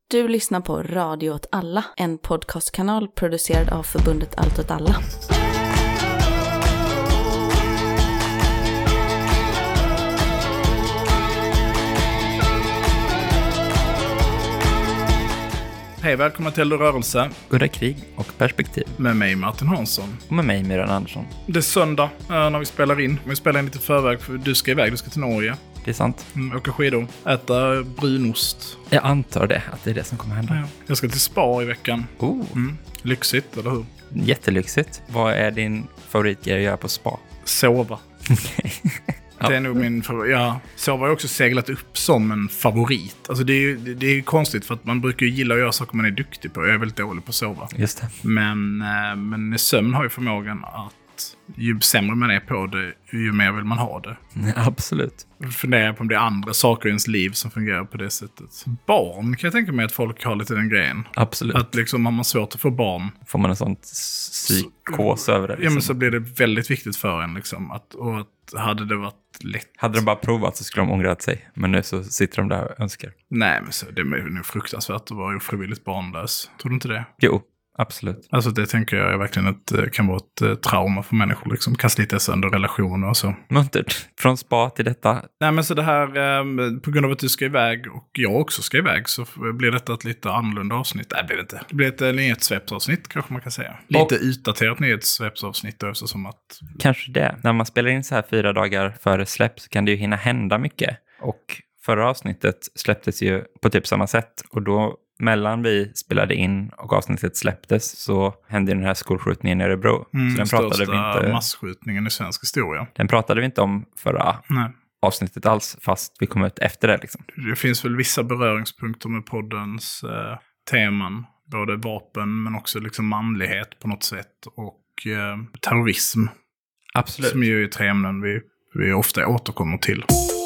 Du lyssnar på Radio åt alla, en podcastkanal producerad av förbundet Allt åt alla. Hej, välkomna till Rörelse. Udda krig och perspektiv. Med mig Martin Hansson. Och med mig Myran Andersson. Det är söndag när vi spelar in. Vi spelar in lite förväg för du ska iväg, du ska till Norge. Det är sant. Åka skidor, äta brunost. Jag antar det, att det är det som kommer hända. Ja. Jag ska till spa i veckan. Lyxigt, eller hur? Jättelyxigt. Vad är din favoritgrej att göra på spa? Sova. Ja. Det är nog min favorit. Ja, sova har också seglat upp som en favorit. Alltså det är ju konstigt för att man brukar ju gilla att göra saker man är duktig på. Jag är väldigt dålig på att sova. Just det. Men sömn har ju förmågan att ju sämre man är på det, ju mer vill man ha det. Absolut. Jag funderar på om det är andra saker i ens liv som fungerar på det sättet. Barn kan jag tänka mig att folk har lite den grejen. Absolut. Att liksom har man svårt att få barn. Får man en sån psykos över det? Liksom. Ja, men så blir det väldigt viktigt för en liksom. Att hade det varit lätt. Hade de bara provat så skulle de ångrat sig. Men nu så sitter de där och önskar. Nej, men så, det är nog fruktansvärt att vara ofrivilligt barnlös. Tror du inte det? Jo, absolut. Alltså det tänker jag är verkligen kan vara ett trauma för människor. Liksom. Kan slita sönder relationer och så. Muntert. Från spa till detta. Nej, men så det här, på grund av att du ska iväg och jag också ska iväg, så blir detta ett lite annorlunda avsnitt. Nej, det blir det inte. Det blir ett nyhetssvepsavsnitt kanske man kan säga. Lite utdaterat nyhetssvepsavsnitt då, eftersom att... Kanske det. När man spelar in så här 4 dagar före släpp så kan det ju hinna hända mycket. Och förra avsnittet släpptes ju på typ samma sätt. Och då mellan vi spelade in och avsnittet släpptes så hände den här skolskjutningen i Örebro. Så den pratade vi inte... massskjutningen i svensk historia. Den pratade vi inte om förra avsnittet alls, fast vi kom ut efter det liksom. Det finns väl vissa beröringspunkter med poddens teman. Både vapen men också liksom manlighet på något sätt och terrorism. Absolut. Som ju är tre ämnen vi ofta återkommer till.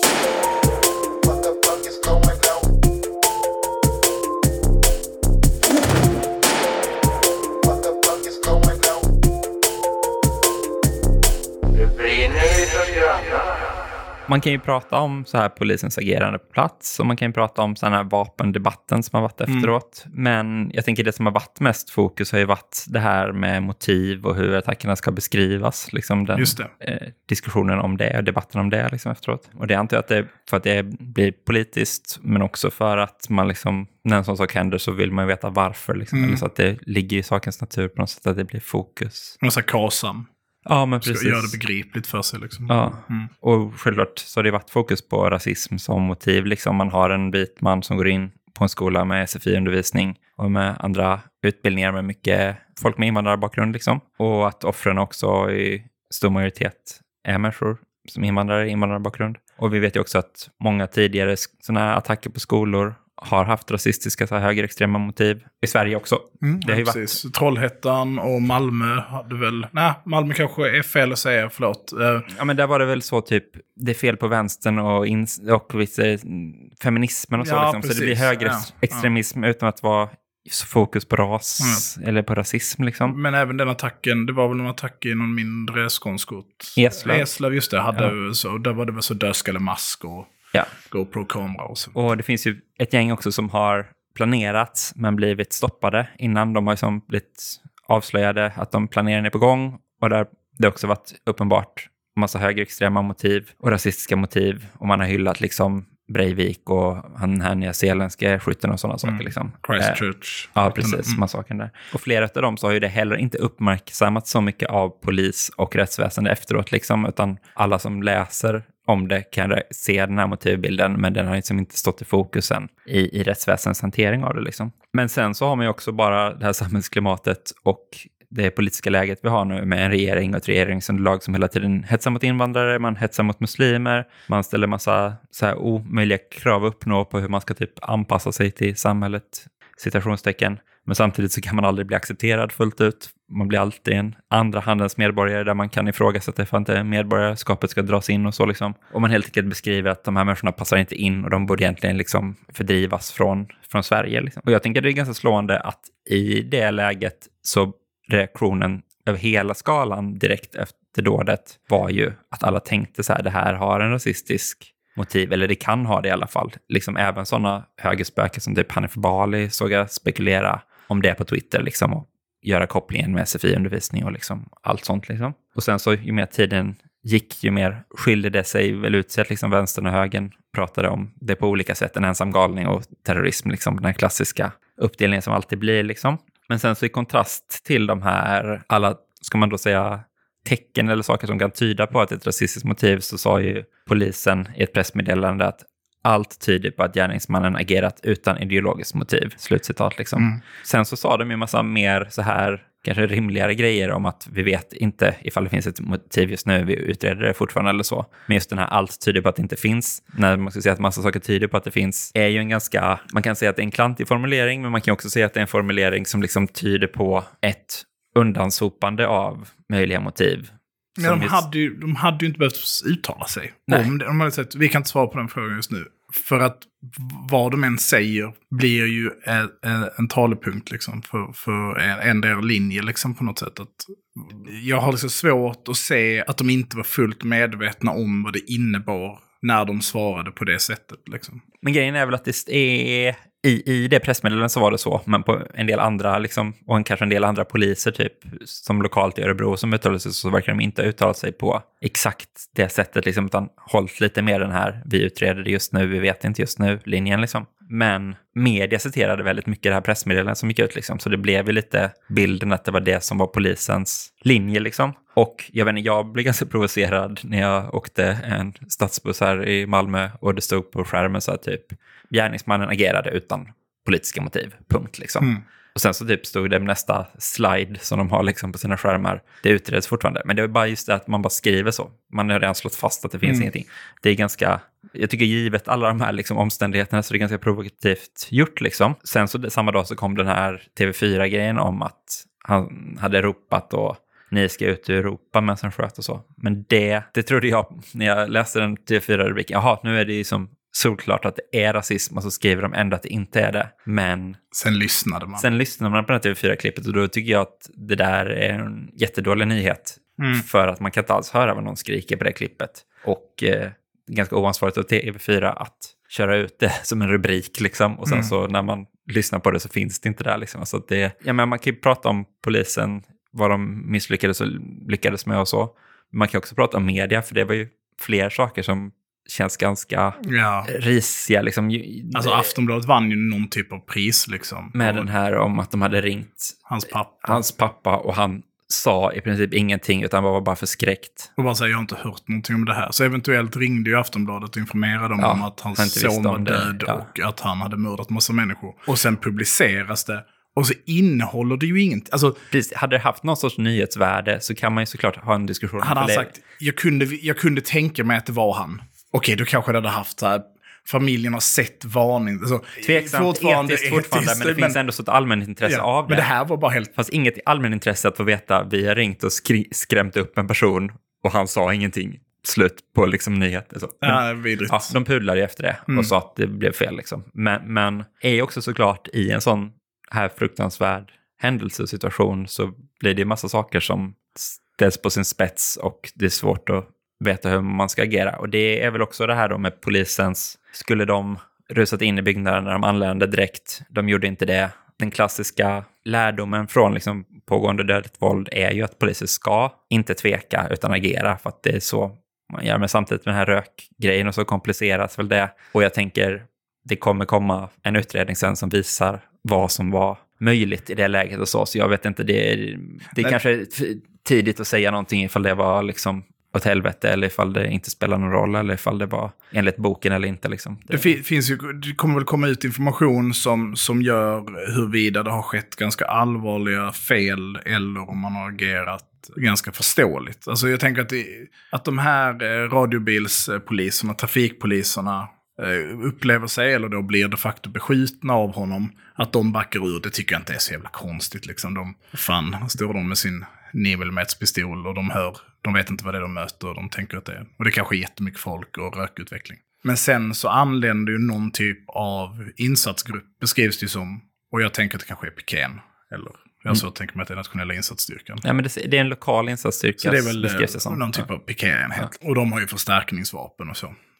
Man kan ju prata om så här polisens agerande på plats och man kan ju prata om sån här vapendebatten som har varit efteråt. Men jag tänker det som har varit mest fokus har ju varit det här med motiv och hur attackerna ska beskrivas. Liksom den diskussionen om det och debatten om det liksom efteråt. Och det antar jag att det för att det blir politiskt men också för att man liksom, när en sån sak händer så vill man ju veta varför. Liksom. Eller så att det ligger i sakens natur på något sätt att det blir fokus. Man säger KASAM. Ja, men precis. Ska göra det begripligt för sig liksom. Ja, och självklart så har det varit fokus på rasism som motiv. Liksom man har en vit man som går in på en skola med SFI-undervisning och med andra utbildningar med mycket folk med invandrarbakgrund liksom. Och att offren också i stor majoritet är människor som invandrarbakgrund. Och vi vet ju också att många tidigare sådana här attacker på skolor har haft rasistiska så här högerextrema motiv i Sverige också. Det har ju precis. Varit... Trollhättan och Malmö hade väl... Nej, Malmö kanske är fel att säga, förlåt. Ja, men där var det väl så typ, det är fel på vänstern och viss feminismen och så liksom. Precis. Så det blir högerextremism utan att vara så fokus på ras eller på rasism liksom. Men även den attacken, det var väl en attack i någon mindre skånsk ort. Eslöv, just det. Så, där var det väl så dödskallemask och... Ja. GoPro-kamera och så. Och det finns ju ett gäng också som har planerats men blivit stoppade innan de har liksom blivit avslöjade att de planerar är på gång. Och där det också varit uppenbart massa högerextrema motiv och rasistiska motiv. Och man har hyllat liksom Breivik och han här nyzeeländska skytten och sådana saker liksom. Christchurch. Ja, precis. Massakern där. Och flera av dem så har ju det heller inte uppmärksammat så mycket av polis och rättsväsende efteråt liksom. Utan alla som läser om det kan se den här motivbilden, men den har liksom inte stått i fokusen i rättsväsendets hantering av det liksom. Men sen så har man ju också bara det här samhällsklimatet och det politiska läget vi har nu med en regering och ett regeringsunderlag som hela tiden hetsar mot invandrare, man hetsar mot muslimer, man ställer massa så här omöjliga krav att uppnå på hur man ska typ anpassa sig till samhället, citationstecken. Men samtidigt så kan man aldrig bli accepterad fullt ut. Man blir alltid en andra handens medborgare där man kan ifrågasätta för att inte medborgarskapet ska dras in och så liksom. Och man helt enkelt beskriver att de här människorna passar inte in och de borde egentligen liksom fördrivas från Sverige. Liksom. Och jag tänker att det är ganska slående att i det läget så reaktionen över hela skalan direkt efter dådet var ju att alla tänkte så här, det här har en rasistisk motiv, eller det kan ha det i alla fall. Liksom även sådana högerspöken som typ Hanif Bali såg jag spekulera om det på Twitter liksom, och göra kopplingen med SFI-undervisning och liksom allt sånt liksom. Och sen så ju mer tiden gick, ju mer skilde det sig väl ut sig att liksom vänstern och högern pratade om det på olika sätt. En ensam galning och terrorism, liksom den här klassiska uppdelningen som alltid blir liksom. Men sen så i kontrast till de här alla, ska man då säga, tecken eller saker som kan tyda på att det är ett rasistiskt motiv, så sa ju polisen i ett pressmeddelande att allt tyder på att gärningsmannen agerat utan ideologiskt motiv. Slutcitat liksom. Sen så sa de ju massa mer så här kanske rimligare grejer om att vi vet inte ifall det finns ett motiv just nu, vi utreder det fortfarande eller så. Men just den här allt tyder på att det inte finns, när man ska säga att massa saker tyder på att det finns, är ju en ganska, man kan säga att det är en klantig formulering, men man kan också säga att det är en formulering som liksom tyder på ett undansopande av möjliga motiv. Ja, de hade ju inte behövt uttala sig. De hade sagt, vi kan inte svara på den frågan just nu. För att vad de än säger blir ju en talepunkt liksom, för en del linje liksom, på något sätt. Att jag har liksom svårt att se att de inte var fullt medvetna om vad det innebar när de svarade på det sättet. Liksom. Men grejen är väl att det är i det pressmeddelandet så var det så, men på en del andra liksom, och kanske en del andra poliser typ som lokalt i Örebro som uttalade sig, så verkar de inte uttala sig på exakt det sättet liksom, utan hållit lite mer den här vi utreder det just nu, vi vet inte just nu linjen liksom. Men media citerade väldigt mycket det här pressmeddelandet som gick ut liksom, så det blev ju lite bilden att det var det som var polisens linje liksom. Och jag vet inte, jag blev ganska provocerad när jag åkte en stadsbuss här i Malmö och det stod på skärmen så här typ gärningsmannen agerade utan politiska motiv, punkt liksom. Och sen så typ stod det nästa slide som de har liksom på sina skärmar. Det utreds fortfarande, men det är bara just det att man bara skriver så. Man har redan slått fast att det finns ingenting. Det är ganska, jag tycker givet alla de här liksom omständigheterna, så det är ganska provokativt gjort liksom. Sen så samma dag så kom den här TV4-grejen om att han hade ropat och ni ska ut i Europa men sen sköt och så. Men det trodde jag när jag läste den TV4-rubriken. Jaha, nu är det ju som solklart att det är rasism, och så skriver de ändå att det inte är det. Men sen lyssnade man. Sen lyssnade man på det här TV4-klippet, och då tycker jag att det där är en jättedålig nyhet. För att man kan inte alls höra vad någon skriker på det klippet. Och ganska oansvarigt av TV4 att köra ut det som en rubrik liksom. Och sen så när man lyssnar på det så finns det inte där liksom. Alltså att det, ja, men man kan ju prata om polisen, vad de misslyckades och lyckades med och så. Man kan också prata om media, för det var ju fler saker som känns ganska risiga liksom. Alltså Aftonbladet vann ju någon typ av pris liksom. Med den här om att de hade ringt hans pappa och han sa i princip ingenting utan var bara förskräckt. Och bara säga, jag har inte hört någonting om det här. Så eventuellt ringde ju Aftonbladet och informerade dem om att hans son var död och att han hade mördat massa människor. Och sen publiceras det. Och så innehåller det ju inget. Alltså, precis, hade det haft någon sorts nyhetsvärde så kan man ju såklart ha en diskussion. Hade han sagt, jag kunde tänka mig att det var han. Okej, då kanske det hade haft så här, familjen har sett varning. Alltså, tveksamt, fortfarande, men det finns ändå så ett allmänintresse av det. Men det här var bara helt... Fast inget allmänintresse att få veta, vi har ringt och skrämt upp en person och han sa ingenting. Slut på liksom nyheter. Så. De pudlade ju efter det och sa att det blev fel liksom. Men är också såklart i en sån här fruktansvärd händelsesituation så blir det massa saker som ställs på sin spets och det är svårt att veta hur man ska agera. Och det är väl också det här då med polisens, skulle de rusat in i byggnaden när de anlände direkt, de gjorde inte det. Den klassiska lärdomen från liksom pågående dödligt våld är ju att poliser ska inte tveka utan agera, för att det är så man gör. Men samtidigt med den här rökgrejen och så kompliceras väl det. Och jag tänker, det kommer komma en utredning sen som visar vad som var möjligt i det läget och så. Så jag vet inte, det är kanske tidigt att säga någonting ifall det var liksom åt helvete eller ifall det inte spelar någon roll eller ifall det var enligt boken eller inte liksom. Det finns ju, det kommer väl komma ut information som gör huruvida det har skett ganska allvarliga fel eller om man har agerat ganska förståeligt. Alltså jag tänker att de här radiobilspoliserna, trafikpoliserna upplever sig eller då blir de facto beskjutna av honom, att de backar ur, det tycker jag inte är så jävla konstigt liksom. Står de med sin 9mm-pistol och de vet inte vad det är de möter och de tänker att det är, och det kanske är jättemycket folk och rökutveckling. Men sen så anländer ju någon typ av insatsgrupp, beskrivs det som, och jag tänker att det kanske är Pikén eller jag så tänker mig att det är nationella insatsstyrkan. Ja, men det är en lokal insatsstyrka. Så det är väl någon typ av Pikén. Och de har ju förstärkningsvapen och så.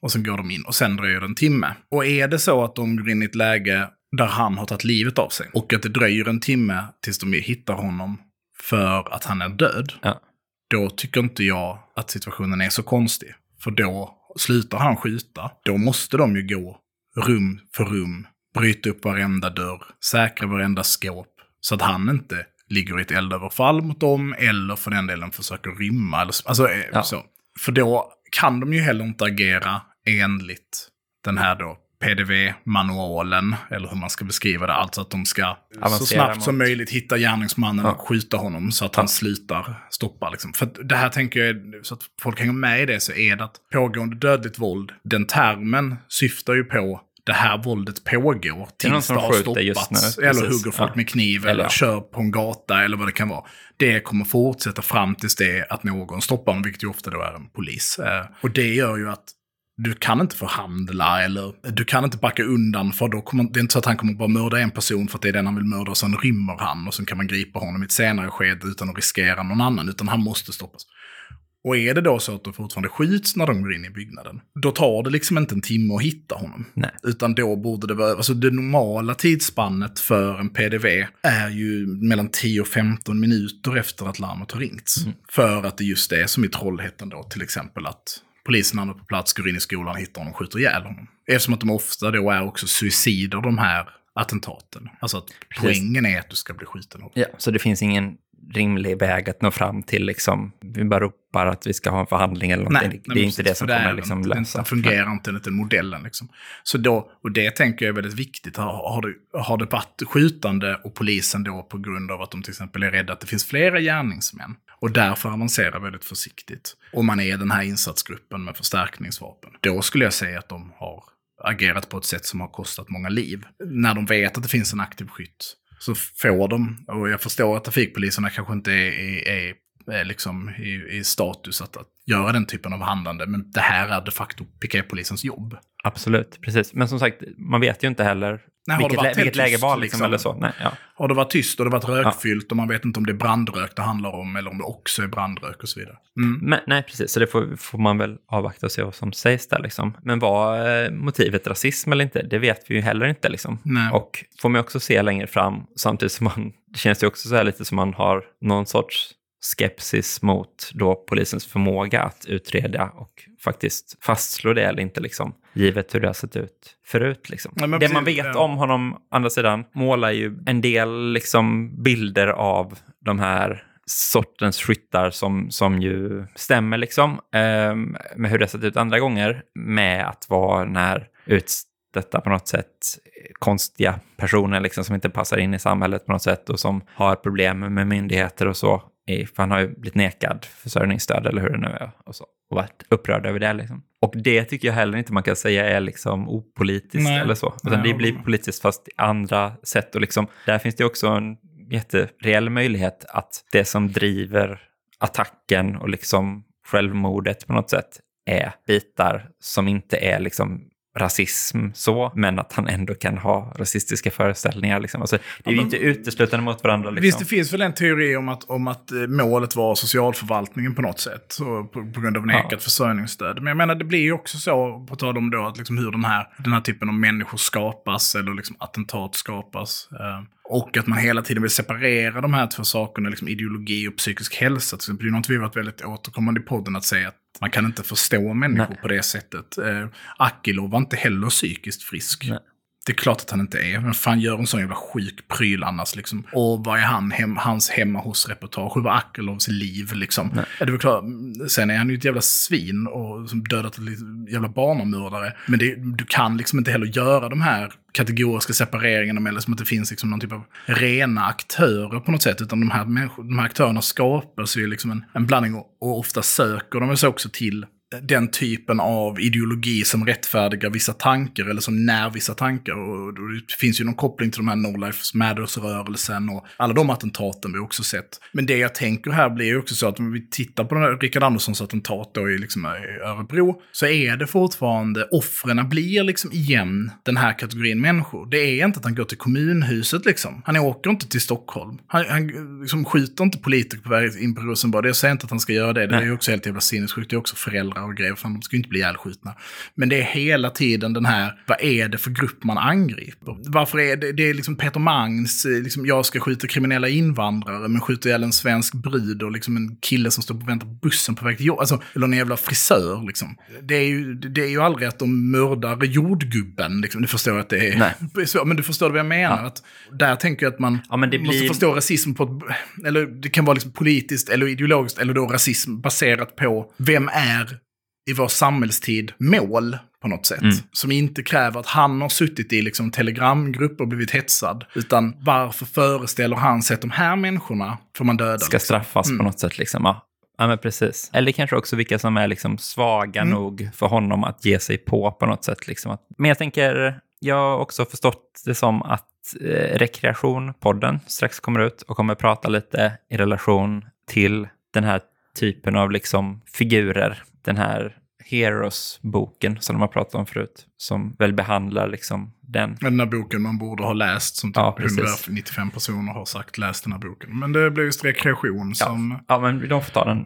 Och sen går de in och sen dröjer det en timme. Och är det så att de går in i ett läge där han har tagit livet av sig och att det dröjer en timme tills de hittar honom för att han är död, då tycker inte jag att situationen är så konstig. För då slutar han skjuta. Då måste de ju gå rum för rum, bryta upp varenda dörr, säkra varenda skåp så att han inte ligger i ett eldöverfall mot dem eller för den delen försöker rymma. Eller, alltså, så. För då kan de ju heller inte agera enligt den här då PDV-manualen, eller hur man ska beskriva det. Alltså att de ska så snabbt som möjligt hitta gärningsmannen och skjuta honom så att han slutar stoppa. Liksom. För det här tänker jag, så att folk hänger med i det, så är det att pågående dödligt våld, den termen syftar ju på det här våldet pågår tills det har stoppats. Eller hugger folk med kniv eller kör på en gata eller vad det kan vara. Det kommer fortsätta fram tills det att någon stoppar dem, vilket ju ofta då är en polis. Och det gör ju att du kan inte förhandla eller du kan inte backa undan, för då kommer, det är inte så att han kommer bara mörda en person för att det är den han vill mörda och sen rymmer han och sen kan man gripa honom i ett senare skede utan att riskera någon annan, utan han måste stoppas. Och är det då så att de fortfarande skjuts när de går in i byggnaden, då tar det liksom inte en timme att hitta honom. Nej. Utan då borde det vara, alltså det normala tidsspannet för en PDV är ju mellan 10 och 15 minuter efter att larmet har ringts. För att det just är som i Trollhättan då, till exempel att polisen hamnar på plats, går in i skolan, hittar honom och skjuter ihjäl honom. Eftersom att de ofta då är också suicider, de här attentaten. Alltså att poängen är att du ska bli skjuten. Ja, så det finns ingen rimlig väg att nå fram till liksom, vi bara ropar att vi ska ha en förhandling eller någonting. Nej, det är inte det som kommer liksom lösa. Det fungerar inte enligt den modellen liksom. Så då, och det tänker jag är väldigt viktigt. Har det varit skjutande och polisen då på grund av att de till exempel är rädda att det finns flera gärningsmän och därför avancerar väldigt försiktigt. Och man är den här insatsgruppen med förstärkningsvapen. Då skulle jag säga att de har agerat på ett sätt som har kostat många liv. När de vet att det finns en aktiv skytt så får de, och jag förstår att trafikpoliserna kanske inte är liksom i status att göra den typen av handlande, men det här är de facto piketpolisens jobb. Absolut, precis. Men som sagt, man vet ju inte heller vilket läge var liksom, eller så. Nej, ja. Har det varit tyst och det varit rökfyllt och man vet inte om det är brandrök det handlar om eller om det också är brandrök och så vidare. Men, nej, precis. Så det får man väl avvakta och se vad som sägs där liksom. Men var motivet rasism eller inte? Det vet vi ju heller inte liksom. Nej. Och får man också se längre fram, samtidigt som det känns ju också så här lite som man har någon sorts skepsis mot då polisens förmåga att utreda och faktiskt fastslå det eller inte liksom, givet hur det har sett ut förut liksom. Ja, det man vet om honom, andra sidan, målar ju en del liksom bilder av de här sortens skyttar som ju stämmer liksom med hur det har sett ut andra gånger, med att vara den här detta på något sätt konstiga personer liksom, som inte passar in i samhället på något sätt och som har problem med myndigheter och så. För han har ju blivit nekad försörjningsstöd eller hur det nu är och så, och varit upprörd över det liksom. Och det tycker jag heller inte man kan säga är liksom opolitiskt eller så. Utan det blir politiskt fast i andra sätt och liksom, där finns det också en jättereell möjlighet att det som driver attacken och liksom självmordet på något sätt är bitar som inte är liksom rasism så, men att han ändå kan ha rasistiska föreställningar liksom. Alltså, det är ju inte uteslutande mot varandra liksom. Visst, det finns väl en teori om att målet var socialförvaltningen på något sätt, så på grund av nekat försörjningsstöd. Men jag menar, det blir ju också så, på tal om då att liksom hur den här typen av människor skapas eller liksom attentat skapas. Och att man hela tiden vill separera de här två sakerna, liksom ideologi och psykisk hälsa. Till exempel, det är något vi har varit väldigt återkommande i podden att säga att man kan inte förstå människor på det sättet. Akilov var inte heller psykiskt frisk. Nej. Det är klart att han inte är. Men fan gör en sån jävla sjuk pryl annars liksom. Och vad är hans hemma hos reportage? Hur var Akilovs liv liksom? Nej. Det var klart. Sen är han ju ett jävla svin och som dödat ett jävla barnamördare. Men du kan liksom inte heller göra de här kategoriska separeringarna eller som att det finns liksom någon typ av rena aktörer på något sätt, utan de här aktörerna skapas ju liksom en blandning och ofta söker de sig också till den typen av ideologi som rättfärdigar vissa tankar eller som när vissa tankar, och det finns ju någon koppling till de här No Lives Matters-rörelsen och alla de attentaten vi också sett. Men det jag tänker här blir ju också så att om vi tittar på den här Rickard Anderssons attentat då i Örebro, så är det fortfarande, offren blir liksom igen den här kategorin människor. Det är inte att han går till kommunhuset liksom. Han åker inte till Stockholm. Han liksom skjuter inte politiker på väg in på Rosenbad. Jag säger inte att han ska göra det. Det är ju också helt jävla sinnessjukt. Det är också föräldrar demonstrera och grejer, för de ska ju inte bli ihjälskjutna. Men det är hela tiden den här, vad är det för grupp man angriper? Varför är det är liksom Peter Mangs, liksom, jag ska skjuta kriminella invandrare, men skjuter ihjäl en svensk brud och liksom en kille som står på vänta på bussen på väg till jobb. Alltså, eller en jävla frisör, liksom. Det är ju aldrig att de mördar jordgubben, liksom. Du förstår att det är... Nej. Men du förstår vad jag menar. Ja. Att där tänker jag att man måste förstå rasism på ett, eller det kan vara liksom politiskt eller ideologiskt, eller då rasism baserat på vem är i vår samhällstid mål på något sätt. Som inte kräver att han har suttit i liksom telegramgrupper och blivit hetsad. Utan varför föreställer han sig att de här människorna får man döda? Ska straffas på något sätt liksom, ja, men precis. Eller kanske också vilka som är liksom svaga nog för honom att ge sig på något sätt. Liksom. Men jag tänker, jag har också förstått det som att Rekreation-podden strax kommer ut och kommer prata lite i relation till den här typen av liksom figurer. Den här Heroes-boken som de har pratat om förut, som väl behandlar liksom den här boken man borde ha läst, som typ 195 personer har sagt läst den här boken. Men det blev just Rekreation som... Ja, men de får ta den.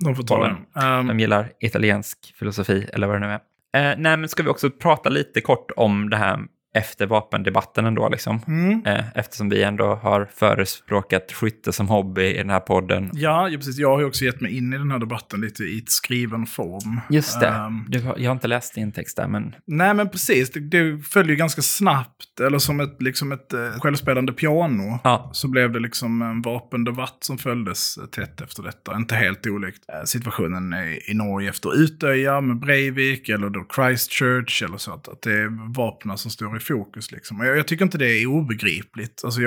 De gillar italiensk filosofi, eller vad det nu är. Nej, men ska vi också prata lite kort om det här efter vapendebatten ändå liksom. Eftersom vi ändå har förespråkat skytte som hobby i den här podden. Ja, precis. Jag har ju också gett mig in i den här debatten lite i ett skriven form. Just det. Jag har inte läst din text där, men... Nej, men precis. Det följer ju ganska snabbt, eller som ett självspelande piano. Ja. Så blev det liksom en vapendebatt som följdes tätt efter detta. Inte helt olikt situationen i Norge efter Utöja med Breivik, eller då Christchurch, eller så att det är vapnen som står i fokus liksom. Och jag tycker inte det är obegripligt. Alltså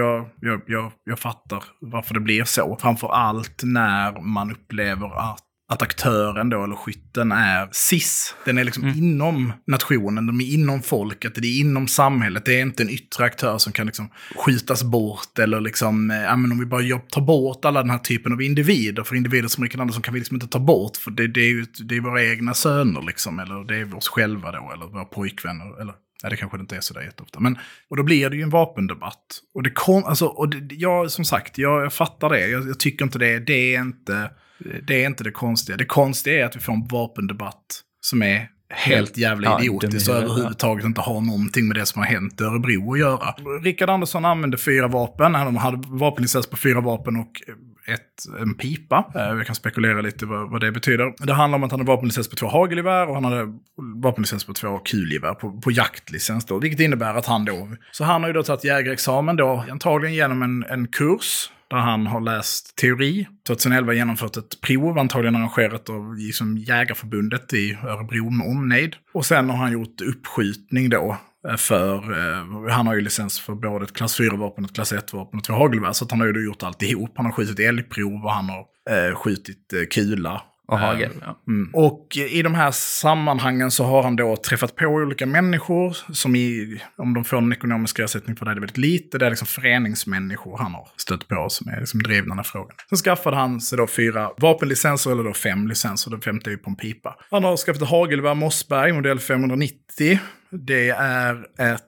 jag fattar varför det blir så. Framför allt när man upplever att aktören då, eller skytten, är cis. Den är liksom inom nationen, de är inom folket, det är inom samhället. Det är inte en yttre aktör som kan liksom skjutas bort, eller liksom, men om vi bara tar bort alla den här typen av individer, för individer som Rickard Andersson kan vi liksom inte ta bort, för det är våra egna söner liksom, eller det är oss själva då, eller våra pojkvänner, eller... Nej, det kanske inte är så där jätteofta. Och då blir det ju en vapendebatt. Och som sagt, jag fattar det. Jag tycker inte det är inte det konstiga. Det konstiga är att vi får en vapendebatt som är helt jävla idiotisk och överhuvudtaget inte har någonting med det som har hänt i Örebro att göra. Rickard Andersson använde 4 vapen. Han hade vapenlicens på 4 vapen och en pipa. Jag kan spekulera lite vad det betyder. Det handlar om att han hade vapenlicens på 2 hagelgevär och han hade vapenlicens på 2 kulgevär på jaktlicens då. Vilket innebär att han har ju då tagit jägarexamen då, antagligen genom en kurs där han har läst teori. 2011 genomfört ett prov, antagligen arrangerat av liksom Jägarförbundet i Örebro med omnejd. Och sen har han gjort uppskjutning då han har ju licens för både ett klass 4-vapen, ett klass 1-vapen och 2 hagelgevär. Så att han har ju gjort alltihop. Han har skjutit älgprov och han har skjutit kula. Och hagel, ja. Och i de här sammanhangen så har han då träffat på olika människor som om de får en ekonomisk ersättning för det är väldigt lite. Det är liksom föreningsmänniskor han har stött på som är liksom drivna den här frågan. Sen skaffade han sig då 4 vapenlicenser, eller då 5 licenser. Den 5:e är ju på en pipa. Han har skaffat ett hagelgevär Mossberg, modell 590. Det är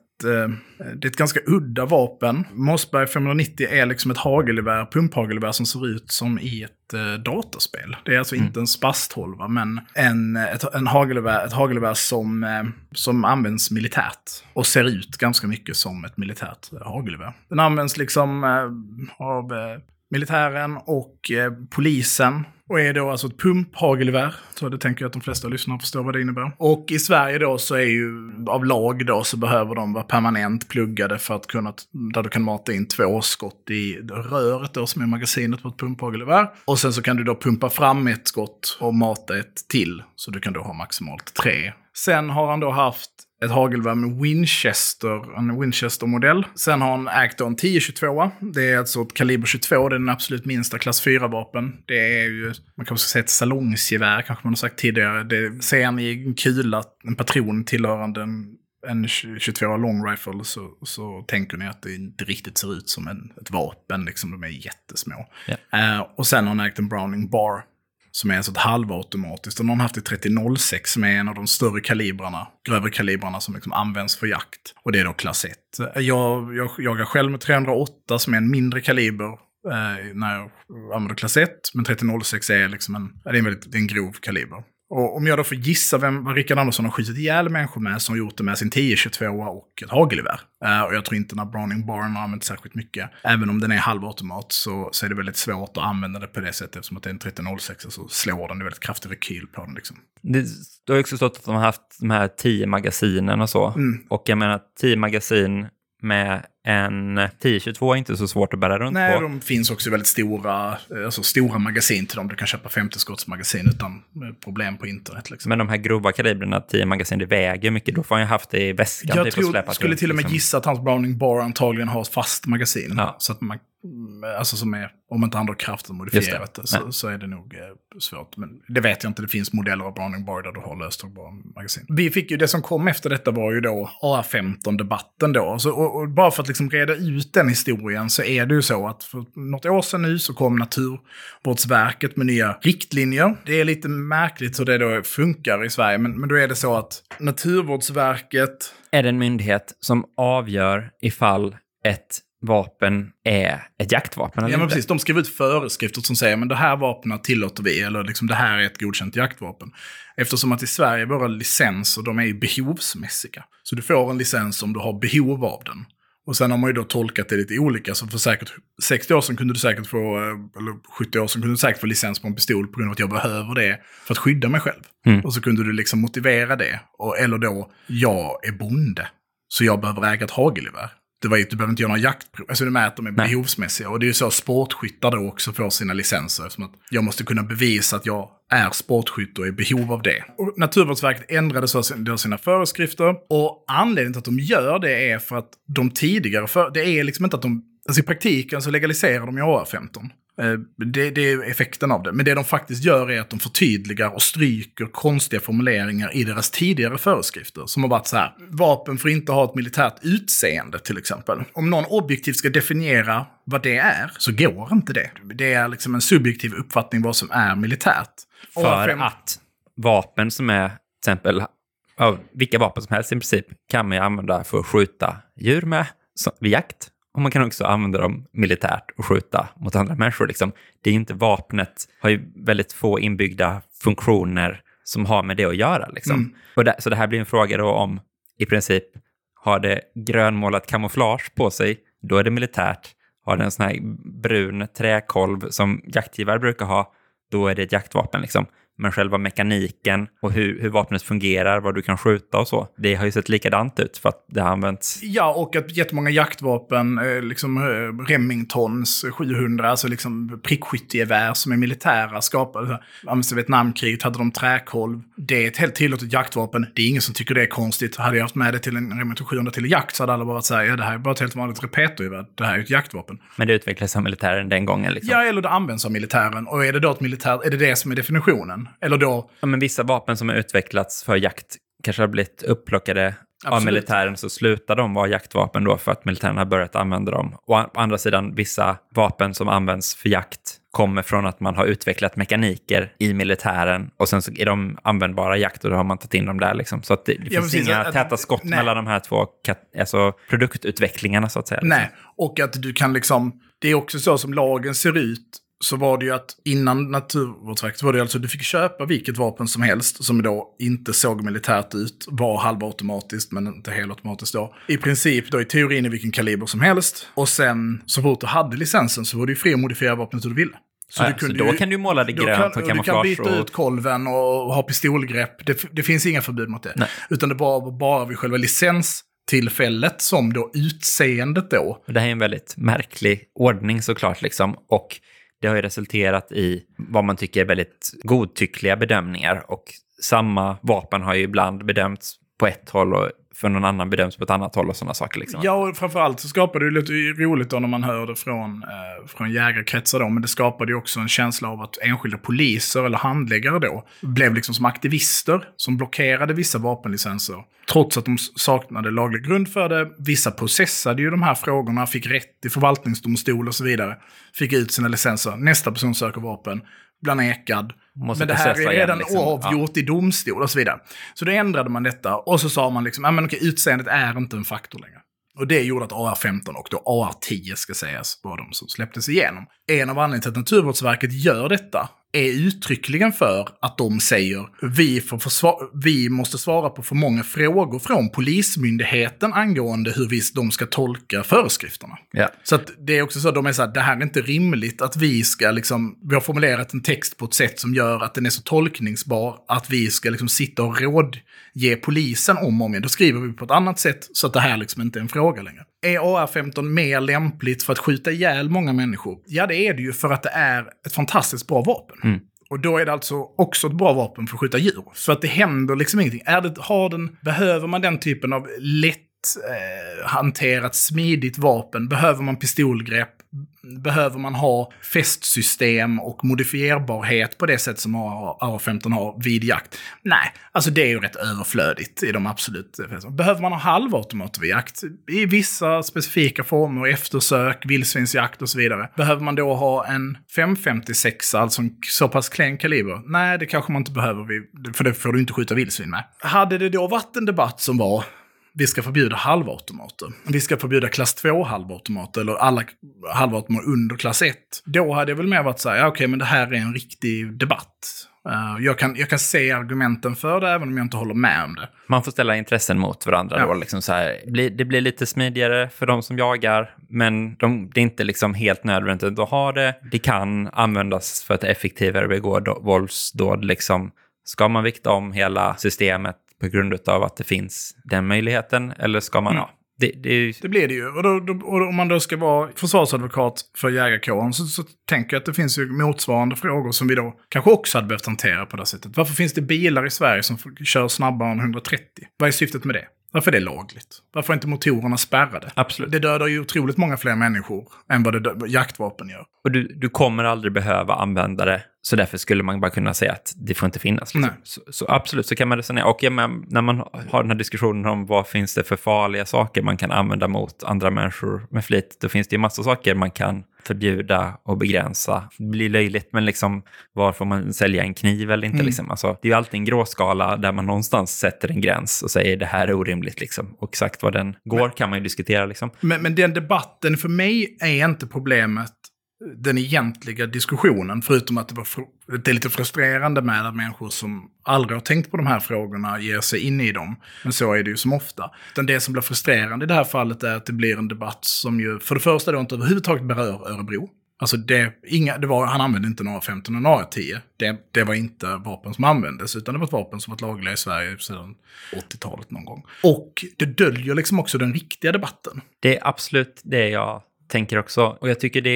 ett ganska udda vapen. Mossberg 590 är liksom ett hagelgevär, pumphagelgevär som ser ut som i ett datorspel. Det är alltså inte en spastholva, men ett hagelgevär som används militärt och ser ut ganska mycket som ett militärt hagelgevär. Den används liksom av militären och polisen. Och är då alltså ett pumphagelgevär. Så det tänker jag att de flesta lyssnare förstår vad det innebär. Och i Sverige då så är ju av lag då så behöver de vara permanent pluggade för att kunna, där du kan mata in 2 skott i röret då som är magasinet på ett pumphagelgevär. Och sen så kan du då pumpa fram ett skott och mata ett till. Så du kan då ha maximalt 3. Sen har han då haft ett hagelgevär med en Winchester-modell. Sen har han ägt en 10-22. Det är alltså ett kaliber 22. Det är den absolut minsta klass 4-vapen. Det är ju, man kanske ska säga ett salongsgevär, kanske man har sagt tidigare. Det ser han i en kula, en patron tillhörande en 22 long rifle, så tänker ni att det inte riktigt ser ut som ett vapen. Liksom, de är jättesmå. Yeah. Och sen har han ägt en Browning Bar, som är ett halvautomatiskt. Och någon har haft ett 30-06 som är en av de större kalibrarna, grövre kalibrarna som liksom används för jakt. Och det är då klass 1. Jag jagar själv med 308 som är en mindre kaliber när jag använder klass 1. Men 30-06 är liksom det är en grov kaliber. Och om jag då får gissa vad Rickard Andersson har skjutit ihjäl människor med, som gjort det med sin 10-22 och ett hagelgevär. Och jag tror inte när Browning Barn har använt särskilt mycket. Även om den är halvautomat så är det väldigt svårt att använda det på det sättet, eftersom att det är en 1306 så slår den, det är väldigt kraftig rekyl på den liksom. Det har också stått att de har haft de här 10 magasinen och så. Och jag menar 10 magasin med en 10-22 är inte så svårt att bära runt på. Nej, de finns också väldigt stora magasin till dem. Du kan köpa 50-skottsmagasin utan problem på internet. Liksom. Men de här grova kalibrerna, 10 magasin, det väger mycket. Då får han ju haft det i väskan. Jag skulle till och med gissa att hans Browning Bar antagligen har ett fast magasin. Ja. Så att man, alltså som är, om inte andra krafter modifierat det, så är det nog svårt. Men det vet jag inte, det finns modeller av Browning Bar där du har löstagbara magasin. Vi fick ju, det som kom efter detta var ju då AR-15-debatten då. Och bara för att liksom reda ut den historien så är det ju så att för något år sedan nu så kom Naturvårdsverket med nya riktlinjer. Det är lite märkligt hur det då funkar i Sverige, men då är det så att Naturvårdsverket är en myndighet som avgör ifall ett vapen är ett jaktvapen eller men precis, de skriver ut föreskrifter som säger men det här vapnet tillåter vi, eller liksom det här är ett godkänt jaktvapen. Eftersom att i Sverige våra licenser, de är ju behovsmässiga. Så du får en licens om du har behov av den. Och sen har man ju då tolkat det lite olika, så för säkert 60 år sedan kunde du säkert få, eller 70 år sedan kunde du säkert få licens på en pistol på grund av att jag behöver det för att skydda mig själv. Och så kunde du liksom motivera det. Eller då, jag är bonde, så jag behöver äga ett hagelgevär. Du behöver inte göra några jaktprov. Alltså det med att de är behovsmässiga. Och det är ju så att sportskyttar då också får sina licenser. Som att jag måste kunna bevisa att jag är sportskytt och är i behov av det. Och Naturvårdsverket ändrade så sina föreskrifter. Och anledningen till att de gör det är för att de tidigare... det är liksom inte att de... Alltså i praktiken så legaliserar de ju AR-15. Det är effekten av det. Men det de faktiskt gör är att de förtydligar och stryker konstiga formuleringar i deras tidigare föreskrifter. Som har varit så här: vapen får inte ha ett militärt utseende till exempel. Om någon objektivt ska definiera vad det är så går inte det. Det är liksom en subjektiv uppfattning vad som är militärt. För att vapen som är till exempel, vilka vapen som helst i princip kan man ju använda för att skjuta djur med vid jakt. Och man kan också använda dem militärt och skjuta mot andra människor. Liksom. Det är inte vapnet, har ju väldigt få inbyggda funktioner som har med det att göra. Liksom. Så det här blir en fråga då om i princip har det grönmålat kamouflage på sig, då är det militärt. Har det en sån här brun träkolv som jaktgivare brukar ha, då är det ett jaktvapen liksom. Men själva mekaniken och hur vapnet fungerar, vad du kan skjuta och så. Det har ju sett likadant ut för att det har använts. Ja, och att jättemånga jaktvapen, liksom Remingtons 700, alltså liksom prickskyttegevär som är militära skapade. I Vietnamkriget hade de träkolv. Det är ett helt tillåtet jaktvapen. Det är ingen som tycker det är konstigt. Hade jag haft med det till en Remington 700 till jakt så hade alla bara varit säga, det här är bara ett helt vanligt repetergevär. Det här är ett jaktvapen. Men det utvecklades av militären den gången liksom. Ja, eller det används av militären. Och är det då ett militär, är det som är definitionen? Eller då... Ja, men vissa vapen som har utvecklats för jakt kanske har blivit upplockade av militären, så slutar de vara jaktvapen då för att militären har börjat använda dem. Och på andra sidan, vissa vapen som används för jakt kommer från att man har utvecklat mekaniker i militären och sen så är de användbara jakt och då har man tagit in dem där liksom. Så att det finns inga täta skott mellan de här två alltså produktutvecklingarna så att säga. Nej, och att du kan liksom, det är också så som lagen ser ut. Så var det ju att innan Naturvårdsverket så var det alltså att du fick köpa vilket vapen som helst som då inte såg militärt ut, var halvautomatiskt men inte helautomatiskt då. I princip då i teorin i vilken kaliber som helst. Och sen så fort du hade licensen så var det ju fri att modifiera vapnet hur du ville. Så, så då kan du måla det grönt och kamouflage. Du kan byta ut kolven och ha pistolgrepp. Det finns inga förbud mot det. Nej. Utan det bara vid själva licenstillfället som då utseendet då. Det här är en väldigt märklig ordning såklart liksom. Och det har ju resulterat i vad man tycker är väldigt godtyckliga bedömningar. Och samma vapen har ju ibland bedömts på ett håll och för någon annan bedöms på ett annat håll och sådana saker. Liksom. Ja, och framförallt så skapade det lite roligt då när man hör det från jägarkretsar då. Men det skapade ju också en känsla av att enskilda poliser eller handläggare då blev liksom som aktivister som blockerade vissa vapenlicenser. Trots att de saknade laglig grund för det. Vissa processade ju de här frågorna, fick rätt i förvaltningsdomstol och så vidare. Fick ut sina licenser. Nästa person söker vapen, blir nekad. Men det här är redan liksom avgjort i domstol och så vidare. Så då ändrade man detta och så sa man liksom, men okej, utseendet är inte en faktor längre. Och det gjorde att AR-15 och då AR-10 ska sägas var de som släpptes igenom. En av anledningarna till att Naturvårdsverket gör detta är uttryckligen för att de säger vi måste svara på för många frågor från polismyndigheten angående hur de ska tolka föreskrifterna. Ja. Så att det är också så att de är så här, det här är inte rimligt att vi ska liksom, vi har formulerat en text på ett sätt som gör att den är så tolkningsbar att vi ska liksom sitta och rådge polisen om och om igen. Då skriver vi på ett annat sätt så att det här liksom inte är en fråga längre. Är AR-15 mer lämpligt för att skjuta ihjäl många människor? Ja, det är det ju för att det är ett fantastiskt bra vapen. Mm. Och då är det alltså också ett bra vapen för att skjuta djur. Så att det händer liksom ingenting. Behöver man den typen av hanterat, smidigt vapen? Behöver man pistolgrepp? Behöver man ha fästsystem och modifierbarhet på det sätt som AR-15 har vid jakt? Nej, alltså det är ju rätt överflödigt i de absolut. Behöver man ha halvautomat vid jakt? I vissa specifika former, eftersök, vildsvinsjakt och så vidare. Behöver man då ha en 5.56, alltså en så pass klen kaliber? Nej, det kanske man inte behöver, för det får du inte skjuta vildsvin med. Hade det då varit en debatt som var vi ska förbjuda halvautomater. Vi ska förbjuda klass 2 halvautomater eller alla halvautomater under klass 1. Då hade jag väl mer varit så här, ja, okej, men det här är en riktig debatt. Jag kan se argumenten för det även om jag inte håller med om det. Man får ställa intressen mot varandra då. Liksom så här, det blir lite smidigare för de som jagar, men det är inte liksom helt nödvändigt att ha det. Det kan användas för att effektivare begå våldsdåd. Liksom. Ska man vikta om hela systemet på grund av att det finns den möjligheten, eller ska man Det blir det ju. Och om man då ska vara försvarsadvokat för jägarkåren så tänker jag att det finns ju motsvarande frågor som vi då kanske också hade behövt hantera på det sättet. Varför finns det bilar i Sverige som kör snabbare än 130? Vad är syftet med det? Varför är det lagligt? Varför är inte motorerna spärrade? Absolut. Det dödar ju otroligt många fler människor än vad jaktvapen gör. Och du kommer aldrig behöva använda det. Så därför skulle man bara kunna säga att det får inte finnas. Liksom. Så absolut, så kan man resonera. Och när man har den här diskussionen om vad finns det för farliga saker man kan använda mot andra människor med flit, då finns det ju massa saker man kan förbjuda och begränsa. Det blir löjligt, men liksom, var får man sälja en kniv eller inte? Liksom? Alltså, det är ju alltid en gråskala där man någonstans sätter en gräns och säger det här är orimligt. Liksom. Och exakt vad den går kan man ju diskutera. Liksom. Men den debatten för mig är inte problemet den egentliga diskussionen, förutom att det är lite frustrerande med att människor som aldrig har tänkt på de här frågorna ger sig in i dem. Men så är det ju som ofta. Utan det som blir frustrerande i det här fallet är att det blir en debatt som ju för det första då inte överhuvudtaget berör Örebro. Alltså han använde inte några 15 och några 10. Det var inte vapen som användes, utan det var ett vapen som varit lagliga i Sverige sedan 80-talet någon gång. Och det döljer liksom också den riktiga debatten. Det är absolut det jag tänker också. Och jag tycker det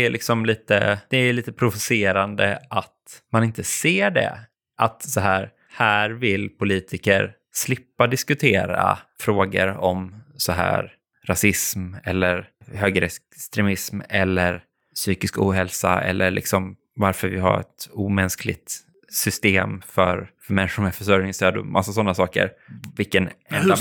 är lite provocerande att man inte ser det. Att så här vill politiker slippa diskutera frågor om så här rasism eller högerextremism eller psykisk ohälsa eller liksom varför vi har ett omänskligt system för människor med försörjningsstöd och massa sådana saker. Hur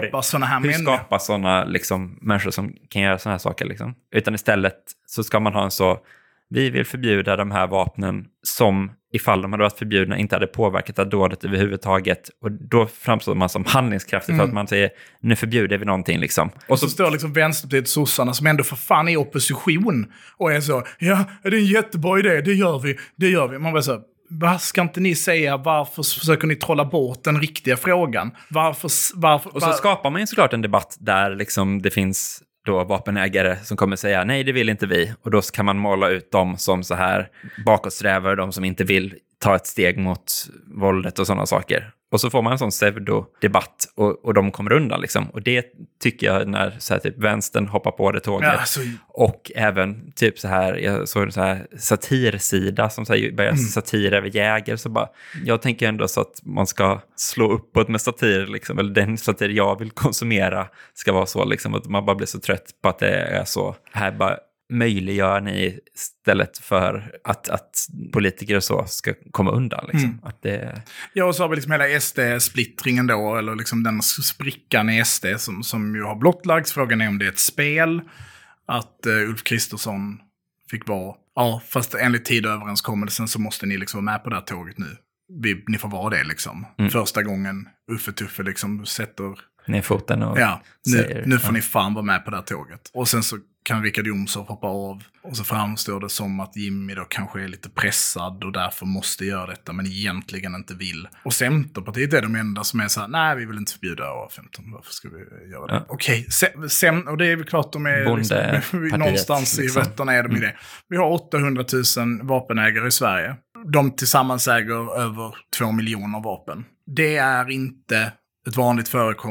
skapar sådana liksom, människor som kan göra sådana här saker? Liksom? Utan istället så ska man ha en vi vill förbjuda de här vapnen som ifall de hade varit förbjudna inte hade påverkat av dådet överhuvudtaget. Och då framstår man som handlingskraftig för att man säger nu förbjuder vi någonting liksom. Och så står liksom Vänsterpartiet, sossarna som ändå för fan är opposition och är så, ja det är en jättebra idé, det gör vi. Man bara så, vad ska inte ni säga, varför försöker ni trolla bort den riktiga frågan? Varför? Och så skapar man ju såklart en debatt där liksom det finns då vapenägare som kommer säga nej, det vill inte vi. Och då kan man måla ut dem som så här bakåtsträvare, de som inte vill ta ett steg mot våldet och sådana saker. Och så får man en sån pseudo-debatt och de kommer undan liksom. Och det tycker jag när så här, typ vänstern hoppar på det tåget. Ja, alltså. Och även typ så här, jag såg en så här satirsida som så här, börjar satir över jäger. Så bara, jag tänker ändå så att man ska slå uppåt med satir liksom. Eller den satir jag vill konsumera ska vara så liksom. Att man bara blir så trött på att det är så. Här bara möjliggör ni istället för att politiker och så ska komma undan. Liksom. Att det... Ja, och så har vi liksom hela SD-splittringen då, eller liksom den sprickan i SD som ju har blottlagts. Frågan är om det är ett spel, att Ulf Kristersson fick vara, ja, fast enligt tidöverenskommelsen så måste ni liksom vara med på det här tåget nu. Ni får vara det liksom. Första gången Uffe Tuffe liksom sätter ner foten och nu får ni fan vara med på det här tåget. Och sen så kan Richard Jomshof hoppa av. Och så framstår det som att Jimmy då kanske är lite pressad och därför måste göra detta, men egentligen inte vill. Och Centerpartiet är de enda som är så här: nej, vi vill inte förbjuda AR-15. Varför ska vi göra det? Ja. Okej, och det är väl klart de är liksom, någonstans liksom. I rötterna är de i det. Vi har 800 000 vapenägare i Sverige. De tillsammans äger över 2 miljoner vapen. Det är inte vanligt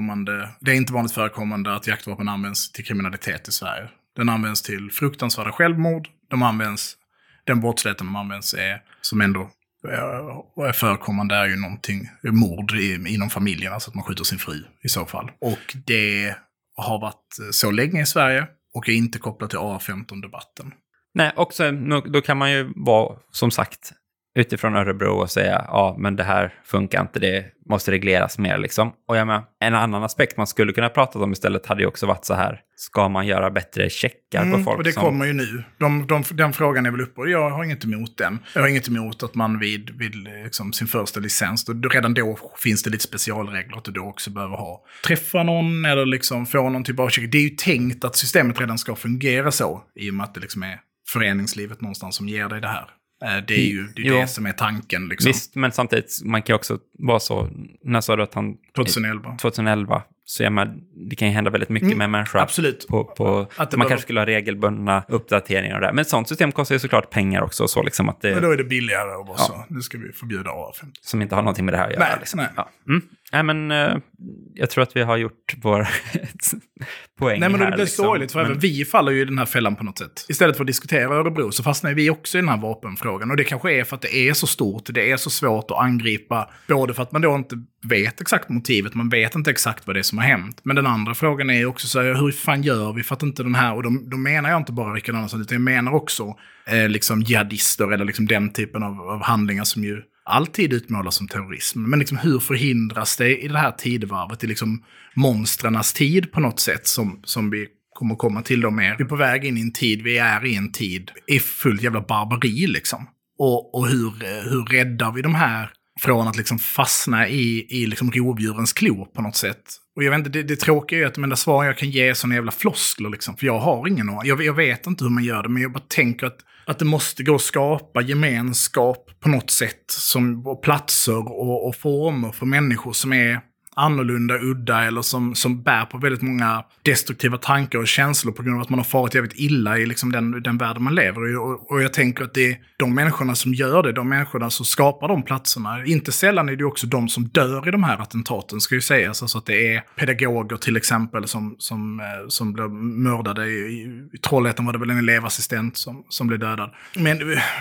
förekommande att jaktvapen används till kriminalitet i Sverige. Den används till fruktansvärda självmord. Den brottsligheten de används är, som ändå är förekommande, är ju någonting, mord inom familjen, alltså att man skjuter sin fru i så fall. Och det har varit så länge i Sverige och är inte kopplat till AR-15-debatten. Nej, också då kan man ju vara, som sagt, utifrån Örebro och säga, ja, men det här funkar inte, det måste regleras mer liksom. Och jag menar, en annan aspekt man skulle kunna prata om istället hade ju också varit så här: ska man göra bättre checkar på folk? Och det kommer ju nu. Den frågan är väl uppe och jag har inget emot den. Jag har inget emot att man vid liksom sin första licens, redan då finns det lite specialregler att du då också behöver träffa någon eller liksom få någon typ av check. Det är ju tänkt att systemet redan ska fungera så, i och med att det liksom är föreningslivet någonstans som ger dig det här. Det är ju det som är tanken. Liksom. Visst, men samtidigt, man kan ju också vara så, när sa du att han... 2011. Så det kan ju hända väldigt mycket med människor. Absolut. Man kanske skulle ha regelbundna uppdateringar och det. Men sånt system kostar ju såklart pengar också. Så liksom att men då är det billigare och bara så. Nu ska vi förbjuda AR-15. Som inte har någonting med det här att göra. Nej, liksom. nej. Ja. Nej, men jag tror att vi har gjort vår poäng här. Nej, men det blir liksom. sorgligt, för även vi faller ju i den här fällan på något sätt. Istället för att diskutera Örebro så fastnar vi också i den här vapenfrågan. Och det kanske är för att det är så stort, det är så svårt att angripa. Både för att man då inte vet exakt motivet, man vet inte exakt vad det är som har hänt. Men den andra frågan är också så här: hur fan gör vi för att inte den här, och då menar jag inte bara Richard Andersson, utan jag menar också liksom jihadister eller liksom den typen av handlingar som ju alltid utmålas som terrorism. Men liksom hur förhindras det i det här tidevarvet, i liksom monstrarnas tid på något sätt som vi kommer komma till då mer. Vi är på väg in i en tid, vi är i en tid i fullt jävla barbari liksom. Och hur räddar vi de här från att liksom fastna i liksom rovdjurens klor på något sätt. Och jag vet inte, det tråkiga är ju att de enda svaren jag kan ge är såna jävla floskler liksom. För jag har ingen aning. Jag vet inte hur man gör det, men jag bara tänker att det måste gå att skapa gemenskap på något sätt, och platser och former för människor som är annorlunda, udda, eller som bär på väldigt många destruktiva tankar och känslor på grund av att man har farit jävligt illa i liksom den världen man lever i. Och jag tänker att det är de människorna som gör det, de människorna som skapar de platserna. Inte sällan är det också de som dör i de här attentaten, ska ju sägas. Alltså att det är pedagoger till exempel som blev mördade. I Trollhättan var det väl en elevassistent som blev dödad. Men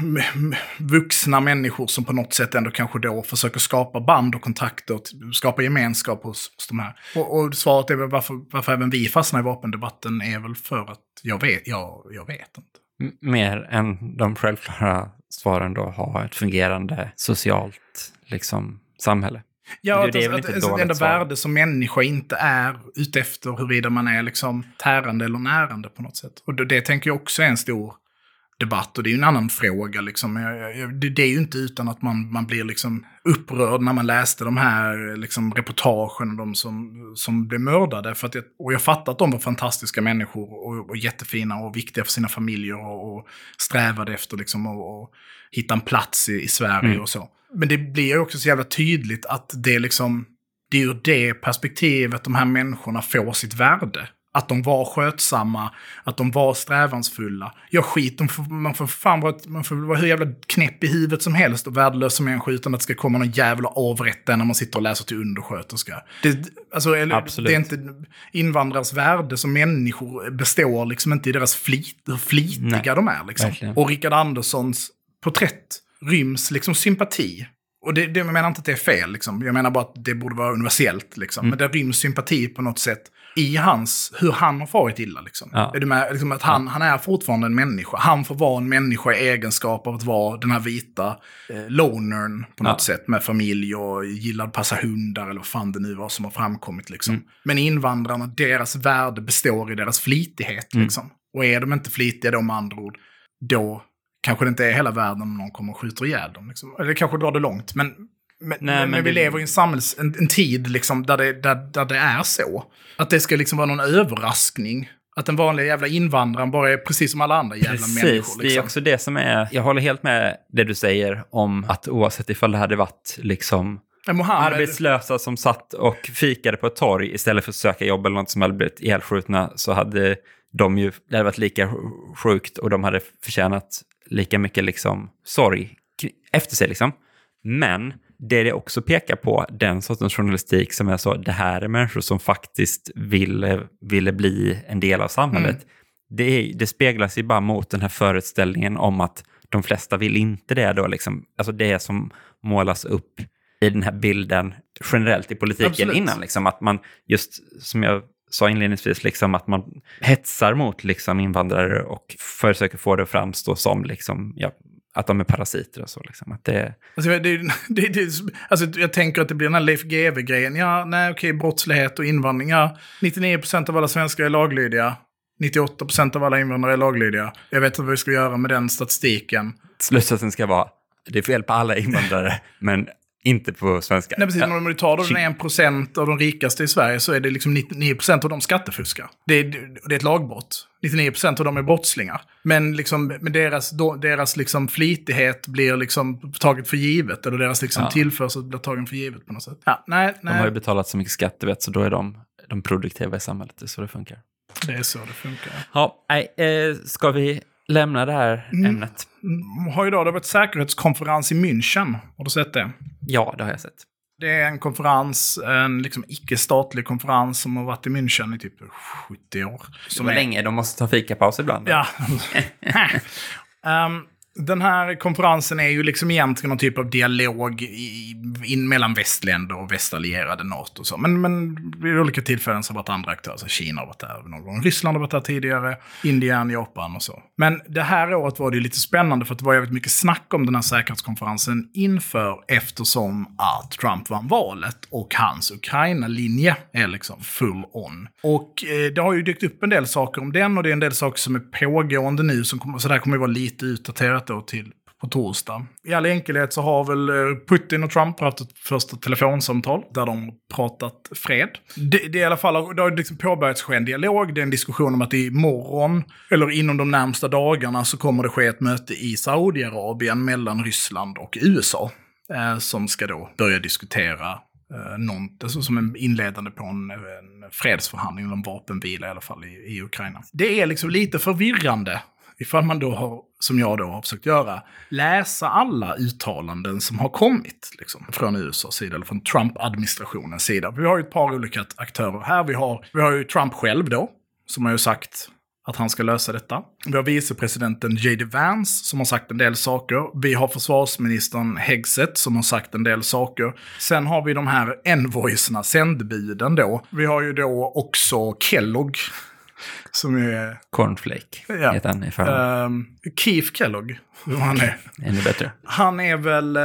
vuxna människor som på något sätt ändå kanske då försöker skapa band och kontakter, skapa gemenskap hos de här. Och svaret är väl varför även vi fastnar i vapendebatten är väl för att jag vet inte. Mer än de självklara svaren då, ha ett fungerande socialt liksom samhälle. Ja, det är väl inte ett enda värde som människa inte är ute efter huruvida man är liksom tärande eller närande på något sätt. Och det tänker jag också är en stor debatt, och det är ju en annan fråga liksom. Det är ju inte utan att man blir liksom upprörd när man läste de här liksom reportagen, de som blev mördade, för att jag fattar att de var fantastiska människor och jättefina och viktiga för sina familjer och strävade efter liksom att hitta en plats i Sverige och så. Men det blir ju också så jävla tydligt att det liksom, det är ur det perspektivet de här människorna får sitt värde. Att de var skötsamma, att de var strävansfulla. Man får vara hur jävla knäpp i huvudet som helst och värdelös som människa utan att det ska komma någon jävla avrätta när man sitter och läser till undersköterska. Det är inte invandrars värde som människor består liksom inte i deras flitiga de är liksom. Verkligen. Och Richard Anderssons porträtt ryms liksom sympati. Och det menar inte att det är fel liksom. Jag menar bara att det borde vara universellt liksom. Men det ryms sympati på något sätt i hur han har farit illa liksom. Ja. Är det med, liksom, att han är fortfarande en människa. Han får vara en människa i egenskap av att vara den här vita lonern på något sätt, med familj och gillar att passa hundar eller vad fan det nu var som har framkommit liksom. Men invandrarna, deras värde består i deras flitighet liksom. Och är de inte flitiga då, med andra ord, då kanske det inte är hela världen om någon kommer och skjuter ihjäl dem liksom. Eller kanske drar det långt, men vi lever i en tid liksom, där det är så. Att det ska liksom vara någon överraskning Att den vanliga jävla invandraren bara är precis som alla andra jävla människor. Liksom. Det är också det som är... Jag håller helt med det du säger om att oavsett ifall det hade varit liksom... arbetslösa som satt och fikade på ett torg istället för att söka jobb eller något som hade blivit ihjälskjutna, så hade de ju, det hade varit lika sjukt och de hade förtjänat lika mycket liksom sorg efter sig liksom. Men det också pekar på den sortens journalistik som är så, det här är människor som faktiskt ville bli en del av samhället. Det speglas ju bara mot den här föreställningen om att de flesta vill inte det då liksom. Alltså det som målas upp i den här bilden generellt i politiken. Absolut. Innan liksom, att man just som jag sa inledningsvis liksom, att man hetsar mot liksom invandrare och försöker få det att framstå som liksom, ja, att de är parasiter och så liksom. Att det... Alltså, jag tänker att det blir den här Leif GW-grejen. Ja, nej okej, brottslighet och invandring. Ja, 99% av alla svenskar är laglydiga. 98% av alla invandrare är laglydiga. Jag vet inte vad vi ska göra med den statistiken. Slutsatsen ska vara, det är fel på alla invandrare, men inte på svenska. Nej, precis. Om du tar då den 1% av de rikaste i Sverige så är det liksom 99% av dem skattefuskar. Det är ett lagbrott. 99% av dem är brottslingar. Men liksom, med deras liksom flitighet blir liksom taget för givet. Eller deras liksom tillförsel blir tagen för givet på något sätt. Ja, nej. De har ju betalat så mycket skatt, vet, så då är de produktiva i samhället. Det är så det funkar. Det är så det funkar. Ja, ska vi lämna det här ämnet? Har ju då det varit säkerhetskonferens i München. Har du sett det? Ja, det har jag sett. Det är en konferens, en liksom icke-statlig konferens som har varit i München i typ 70 år. Som är länge, de måste ta fikapaus ibland. Ja. Den här konferensen är ju liksom egentligen någon typ av dialog mellan västländer och västallierade NATO och så. Men vid olika tillfällen så har varit andra aktörer. Så Kina har varit där någon gång. Ryssland har varit där tidigare. Indien, Japan och så. Men det här året var det lite spännande för att det var jävligt mycket snack om den här säkerhetskonferensen eftersom att Trump vann valet och hans Ukraina-linje är liksom full on. Och det har ju dykt upp en del saker om den och det är en del saker som är pågående nu så det här kommer ju vara lite utdaterat då på torsdag. I all enkelhet så har väl Putin och Trump haft ett första telefonsamtal där de pratat fred. Det är i alla fall, det har liksom påbörjats ske en dialog. Det är en diskussion om att imorgon eller inom de närmsta dagarna så kommer det ske ett möte i Saudiarabien mellan Ryssland och USA som ska då börja diskutera alltså som en inledande på en fredsförhandling eller en vapenvila i alla fall i Ukraina. Det är liksom lite förvirrande ifall man då har, som jag då har försökt göra, läsa alla uttalanden som har kommit liksom, från USAs sida eller från Trump-administrationens sida. Vi har ju ett par olika aktörer här. Vi har ju Trump själv då, som har ju sagt att han ska lösa detta. Vi har vicepresidenten J.D. Vance som har sagt en del saker. Vi har försvarsministern Hegseth som har sagt en del saker. Sen har vi de här envoysarna, sändebuden då. Vi har ju då också Kellogg som är... Cornflake heter han i förhållande. Keith Kellogg, han är. Ännu bättre. Han är väl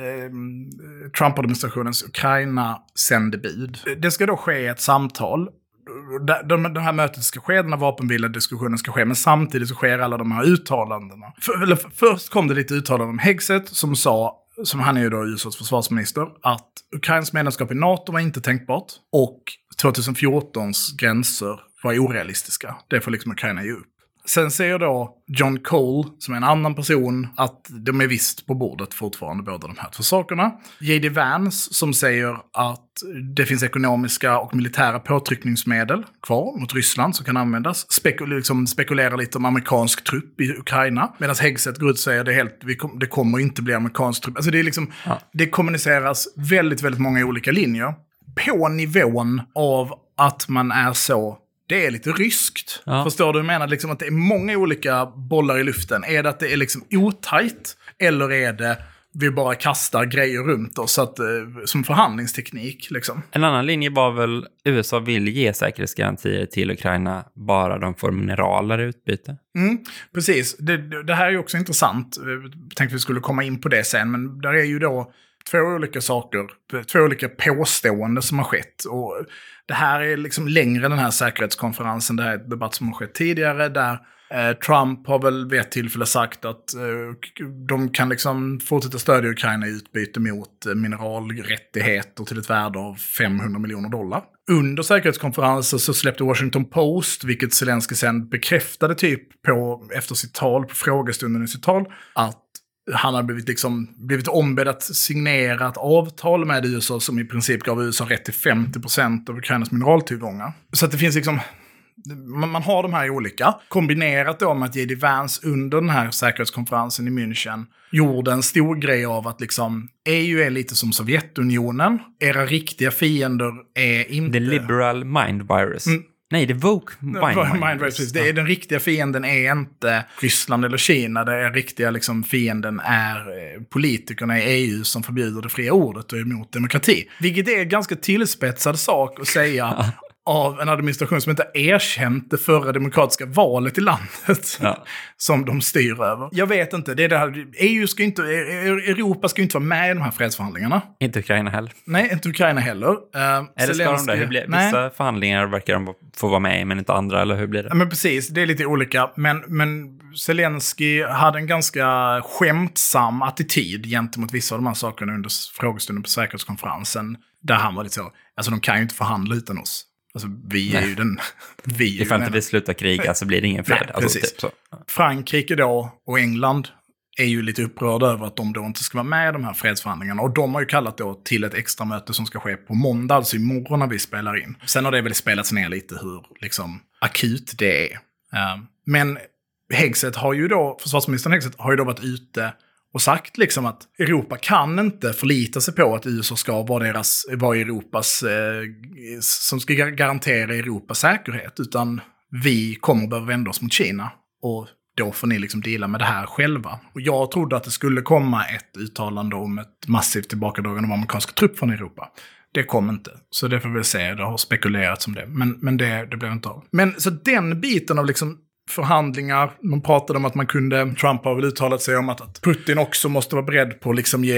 Trump-administrationens Ukraina-sändebud. Det ska då ske ett samtal. Det här mötet ska ske, den här vapenvila-diskussionen ska ske, men samtidigt så sker alla de här uttalandena. Först kom det lite uttalanden om Hegseth som sa, som han är ju då USAs försvarsminister, att Ukrains medlemskap i NATO var inte tänkbart och 2014s gränser var orealistiska. Det får liksom Ukraina ge upp. Sen säger då John Cole, som är en annan person, att de är visst på bordet fortfarande båda de här två sakerna. J.D. Vance som säger att det finns ekonomiska och militära påtryckningsmedel kvar mot Ryssland som kan användas. Spekulerar lite om amerikansk trupp i Ukraina. Medan Hegseth går ut och säger att det kommer inte bli amerikansk trupp. Alltså det är liksom, det kommuniceras väldigt, väldigt många olika linjer. På nivån av att man är så... Det är lite ryskt. Ja. Förstår du? Jag menar liksom att det är många olika bollar i luften. Är det att det är liksom otajt? Eller är det vi bara kastar grejer runt oss som förhandlingsteknik? Liksom? En annan linje var väl USA vill ge säkerhetsgarantier till Ukraina bara de får mineraler i utbyte. Precis. Det här är ju också intressant. Jag tänkte vi skulle komma in på det sen. Men där är ju då två olika påståenden som har skett. Och det här är liksom längre den här säkerhetskonferensen. Det här är ett debatt som har skett tidigare där Trump har väl vid ett tillfälle sagt att de kan liksom fortsätta stödja Ukraina i utbyte mot mineralrättigheter till ett värde av $500 miljoner. Under säkerhetskonferensen så släppte Washington Post, vilket Zelenskyj sen bekräftade typ efter sitt tal, på frågestunden i sitt tal, att han har blivit ombedd att signera ett avtal med USA som i princip gav USA rätt till 50% av Ukrainas mineraltillgångar. Så att det finns man har de här olika. Kombinerat då med att J.D. Vance under den här säkerhetskonferensen i München gjorde en stor grej av att EU är lite som Sovjetunionen. Era riktiga fiender är inte... The liberal mind virus. Nej, det är woke mind virus. Det är den riktiga fienden är inte Ryssland eller Kina. Den riktiga fienden är politikerna i EU som förbjuder det fria ordet och är emot demokrati. Vilket är en ganska tillspetsad sak att säga av en administration som inte erkänt det förra demokratiska valet i landet som de styr över. Jag vet inte, det är det här, Europa ska inte vara med i de här fredsförhandlingarna. Inte Ukraina heller. Nej, inte Ukraina heller. Eller ska de det? Vissa förhandlingar verkar de få vara med i, men inte andra, eller hur blir det? Men precis, det är lite olika. Men Zelenskyj hade en ganska skämtsam attityd gentemot vissa av de här sakerna under frågestunden på säkerhetskonferensen. Där han var lite så, alltså de kan ju inte förhandla utan oss. Alltså vi är ju den... Ifall inte vi slutar kriga så blir det ingen fred. Nej, precis. Typ så. Frankrike då och England är ju lite upprörda över att de då inte ska vara med i de här fredsförhandlingarna. Och de har ju kallat då till ett extra möte som ska ske på måndag, alltså imorgon när vi spelar in. Sen har det väl spelats ner lite hur akut det är. Men Hegseth har ju då, försvarsministern Hegseth har ju då varit ute och sagt att Europa kan inte förlita sig på att USA ska vara Europas, som ska garantera Europas säkerhet, utan vi kommer behöva vända oss mot Kina och då får ni deala med det här själva. Och jag trodde att det skulle komma ett uttalande om ett massivt tillbakadragande av amerikanska trupp från Europa. Det kom inte. Så det får vi se, det har spekulerats om det. Men det blev inte av. Men så den biten av förhandlingar, man pratade om att Trump har väl uttalat sig om att Putin också måste vara beredd på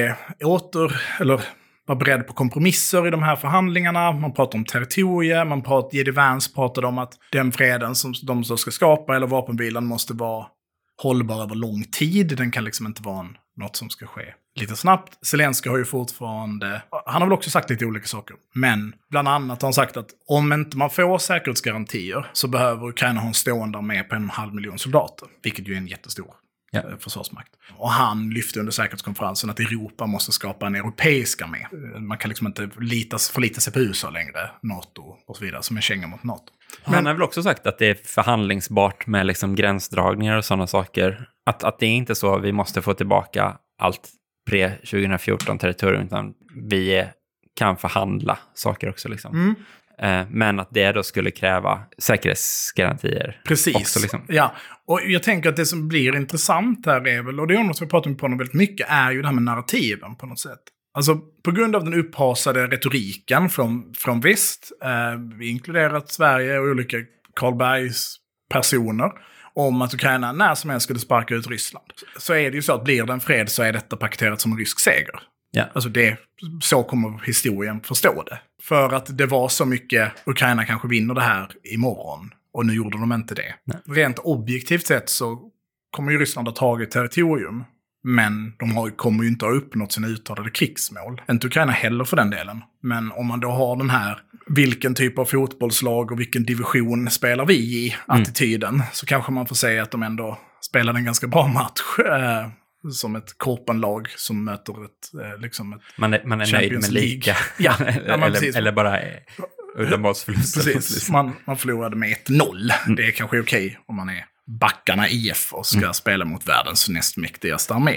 vara beredd på kompromisser i de här förhandlingarna. Man pratar om territorier, J.D. Vance pratade om att den freden som de ska skapa eller vapenvilan måste vara hållbar över lång tid. Den kan inte vara något som ska ske lite snabbt. Zelenskyj har ju fortfarande, han har väl också sagt lite olika saker, men bland annat har han sagt att om inte man får säkerhetsgarantier så behöver Ukraina ha en stående armé på 1,5 miljon soldater, vilket ju är en jättestor försvarsmakt. Och han lyfte under säkerhetskonferensen att Europa måste skapa en europeisk armé. Man kan inte förlita sig på USA längre, NATO och så vidare, som en känga mot NATO. Men han har väl också sagt att det är förhandlingsbart med gränsdragningar och sådana saker. Att det är inte så att vi måste få tillbaka allt pre-2014 territorium, utan vi kan förhandla saker också Men att det då skulle kräva säkerhetsgarantier. Precis, också, ja. Och jag tänker att det som blir intressant här är väl, och det är något som vi pratar om på väldigt mycket, är ju det här med narrativen på något sätt. Alltså på grund av den upphasade retoriken från väst, vi inkluderat Sverige och olika Carl Bergs personer, om att Ukraina när som helst skulle sparka ut Ryssland. Så är det ju så att blir det en fred så är detta paketerat som en rysk seger. Ja. Alltså så kommer historien förstå det. För att det var så mycket, Ukraina kanske vinner det här imorgon. Och nu gjorde de inte det. Nej. Rent objektivt sett så kommer ju Ryssland ha tagit territorium. Men de kommer ju inte ha uppnått sina uttalade krigsmål. Inte Ukraina heller för den delen. Men om man då har den här, vilken typ av fotbollslag och vilken division spelar vi i attityden. Så kanske man får säga att de ändå spelade en ganska bra match. Som ett korpenlag som möter ett man är nöjd med lika. Ja, eller bara uddamålsförluster. Precis, man förlorade med 1-0. Det är kanske okej om man är backarna IF och ska spela mot världens näst mäktigaste armé.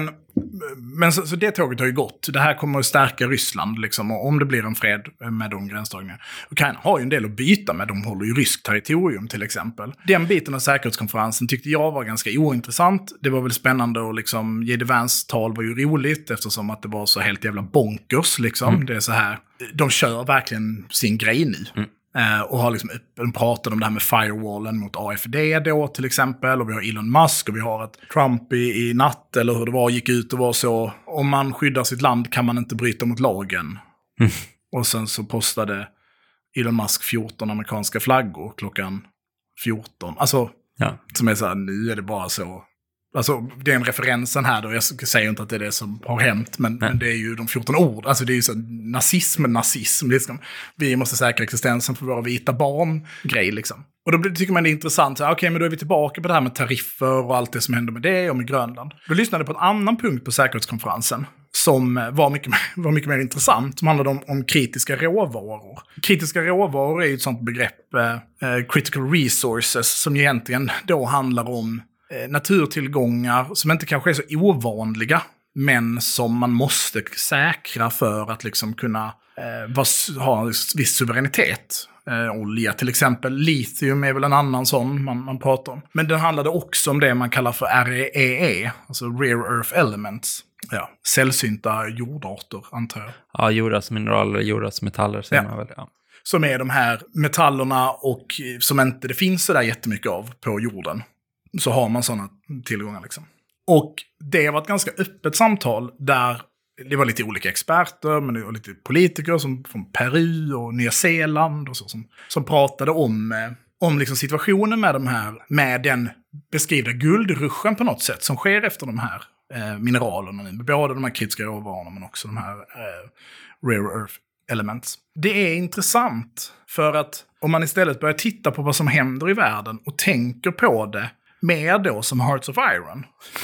Men så det tåget har ju gått. Det här kommer att stärka Ryssland och om det blir en fred med de gränsdragningarna. Ukraina har ju en del att byta med. De håller ju rysk territorium till exempel. Den biten av säkerhetskonferensen tyckte jag var ganska ointressant. Det var väl spännande och J.D. Vance tal var ju roligt eftersom att det var så helt jävla bonkers Det är så här, de kör verkligen sin grej nu. Och har pratat om det här med firewallen mot AFD då till exempel, och vi har Elon Musk och vi har att Trump i natt eller hur det var gick ut och var så, om man skyddar sitt land kan man inte bryta mot lagen. Och sen så postade Elon Musk 14 amerikanska flaggor klockan 14. Alltså Ja. Som är så här, nu är det bara så. Alltså den referensen här då, jag säger inte att det är det som har hänt, men det är ju de 14 ord. Alltså det är ju så nazism. Liksom. Vi måste säkra existensen för våra vita barn, grej liksom. Och då tycker man det är intressant, okej, men då är vi tillbaka på det här med tariffer och allt det som händer med det och med Grönland. Då lyssnade jag på en annan punkt på säkerhetskonferensen som var mycket mer intressant, som handlade om kritiska råvaror. Kritiska råvaror är ju ett sånt begrepp, critical resources, som egentligen då handlar om naturtillgångar som inte kanske är så ovanliga, men som man måste säkra för att liksom kunna ha en viss suveränitet. Olja till exempel, lithium är väl en annan sån man pratar om. Men det handlade också om det man kallar för REE, alltså Rare Earth Elements. Ja, sällsynta jordarter, antar jag. Ja, jordartsmineraler, jordartsmetaller säger man väl, ja. Som är de här metallerna och som inte det finns så där jättemycket av på jorden. Så har man sådana tillgångar liksom. Och det var ett ganska öppet samtal där det var lite olika experter, men det var lite politiker som från Peru och Nya Zeeland och så, som pratade om liksom situationen med de här, med den beskrivna guldruschen på något sätt som sker efter de här mineralerna, både de här kritiska råvarorna men också de här rare earth elements. Det är intressant för att om man istället börjar titta på vad som händer i världen och tänker på det mer då som Hearts of Iron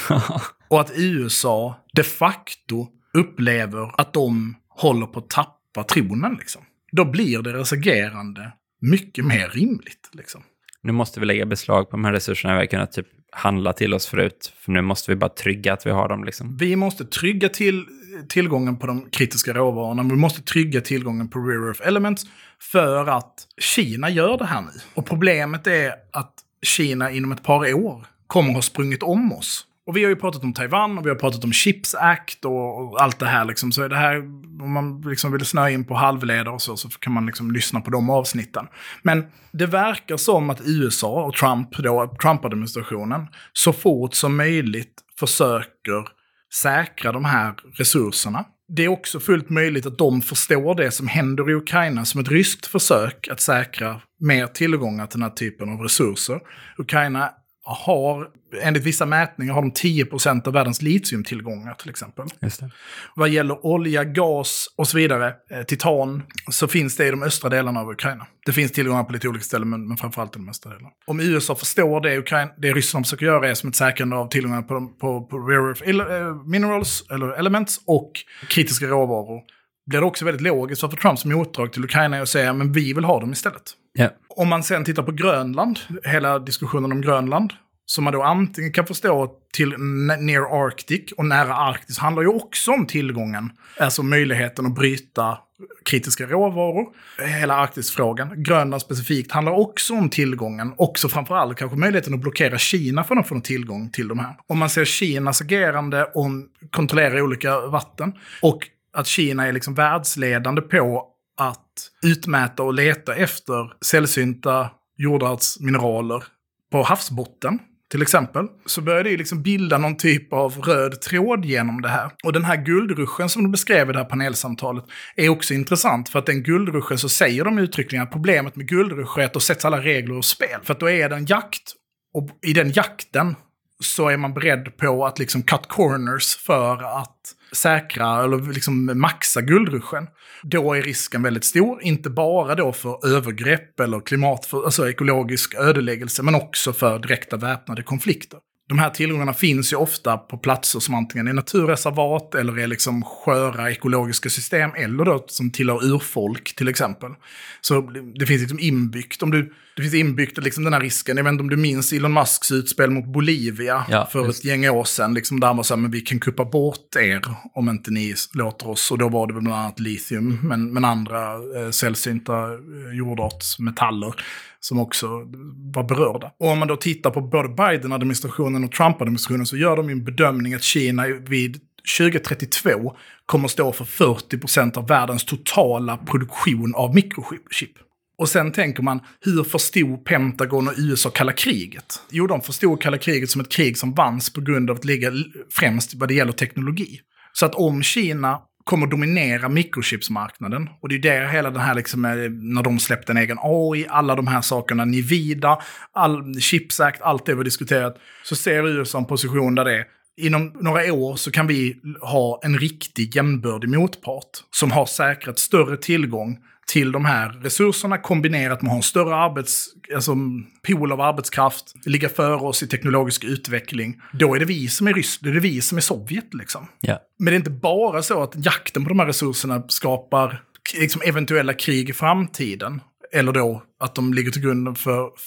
och att USA de facto upplever att de håller på att tappa tronen liksom. Då blir deras agerande mycket mer rimligt liksom. Nu måste vi lägga beslag på de här resurserna vi har kunnat typ handla till oss förut. För nu måste vi bara trygga att vi har dem liksom. Vi måste trygga tillgången på de kritiska råvarorna. Vi måste trygga tillgången på rare earth elements för att Kina gör det här nu. Och problemet är att Kina inom ett par år kommer ha sprungit om oss. Och vi har ju pratat om Taiwan och vi har pratat om Chips Act och allt det här liksom. Så är det här, om man liksom vill snöa in på halvledare och så kan man liksom lyssna på de avsnitten. Men det verkar som att USA och Trump-administrationen så fort som möjligt försöker säkra de här resurserna. Det är också fullt möjligt att de förstår det som händer i Ukraina som ett ryskt försök att säkra mer tillgångar till den här typen av resurser. Ukraina har, enligt vissa mätningar, har de 10% av världens litiumtillgångar till exempel. Just det. Vad gäller olja, gas och så vidare, titan, så finns det i de östra delarna av Ukraina. Det finns tillgångar på lite olika ställen, men framförallt i de östra delarna. Om USA förstår det Ryssland försöker göra är som ett säkrande av tillgångar på rare earth minerals eller elements och kritiska råvaror, blir det också väldigt logiskt för Trumps motrag till Ukraina att säga men vi vill ha dem istället. Yeah. Om man sen tittar på Grönland, hela diskussionen om Grönland, som man då antingen kan förstå till near Arctic och nära Arktis handlar ju också om tillgången, alltså möjligheten att bryta kritiska råvaror, hela Arktisfrågan. Grönland specifikt handlar också om tillgången, också framförallt kanske möjligheten att blockera Kina för att få tillgång till de här. Om man ser Kinas agerande om kontrollera olika vatten och att Kina är liksom världsledande på att utmäta och leta efter sällsynta jordartsmineraler på havsbotten, till exempel, så börjar det liksom bilda någon typ av röd tråd genom det här. Och den här guldruschen som du beskrev i det här panelsamtalet är också intressant, för att den guldruschen så säger de uttryckligen att problemet med guldruschen är att då sätts alla regler ur spel. För att då är det en jakt, och i den jakten så är man beredd på att liksom cut corners för att säkra eller liksom maxa guldruschen. Då är risken väldigt stor, inte bara då för övergrepp eller alltså ekologisk ödeläggelse, men också för direkta väpnade konflikter. De här tillgångarna finns ju ofta på platser som antingen är naturreservat eller är liksom sköra ekologiska system, eller då som tillhör urfolk till exempel. Så det finns liksom inbyggt, det finns inbyggt liksom den här risken. Jag vet inte om du minns Elon Musks utspel mot Bolivia för ett gäng år sedan, liksom där man sa, men vi kan kuppa bort er om inte ni låter oss. Och då var det väl bland annat litium, men andra sällsynta jordartsmetaller som också var berörda. Och om man då tittar på både Biden-administrationen och Trump-administrationen så gör de ju en bedömning att Kina vid 2032 kommer stå för 40% av världens totala produktion av mikrochip. Och sen tänker man, hur förstod Pentagon och USA kalla kriget? Jo, de förstod kalla kriget som ett krig som vanns på grund av att ligga främst vad det gäller teknologi. Så att om Kina kommer dominera mikrochipsmarknaden. Och det är där hela den här, liksom, när de släppte en egen AI, alla de här sakerna, Nvidia, Chips Act, allt det vi har diskuterat, så ser USA en position där det är, inom några år så kan vi ha en riktig jämnbördig motpart som har säkrat större tillgång till de här resurserna kombinerat med att ha en större pool av arbetskraft, ligga före oss i teknologisk utveckling. Då är det vi som är Ryssland, det är vi som är Sovjet liksom. Yeah. Men det är inte bara så att jakten på de här resurserna skapar liksom eventuella krig i framtiden. Eller då att de ligger till grund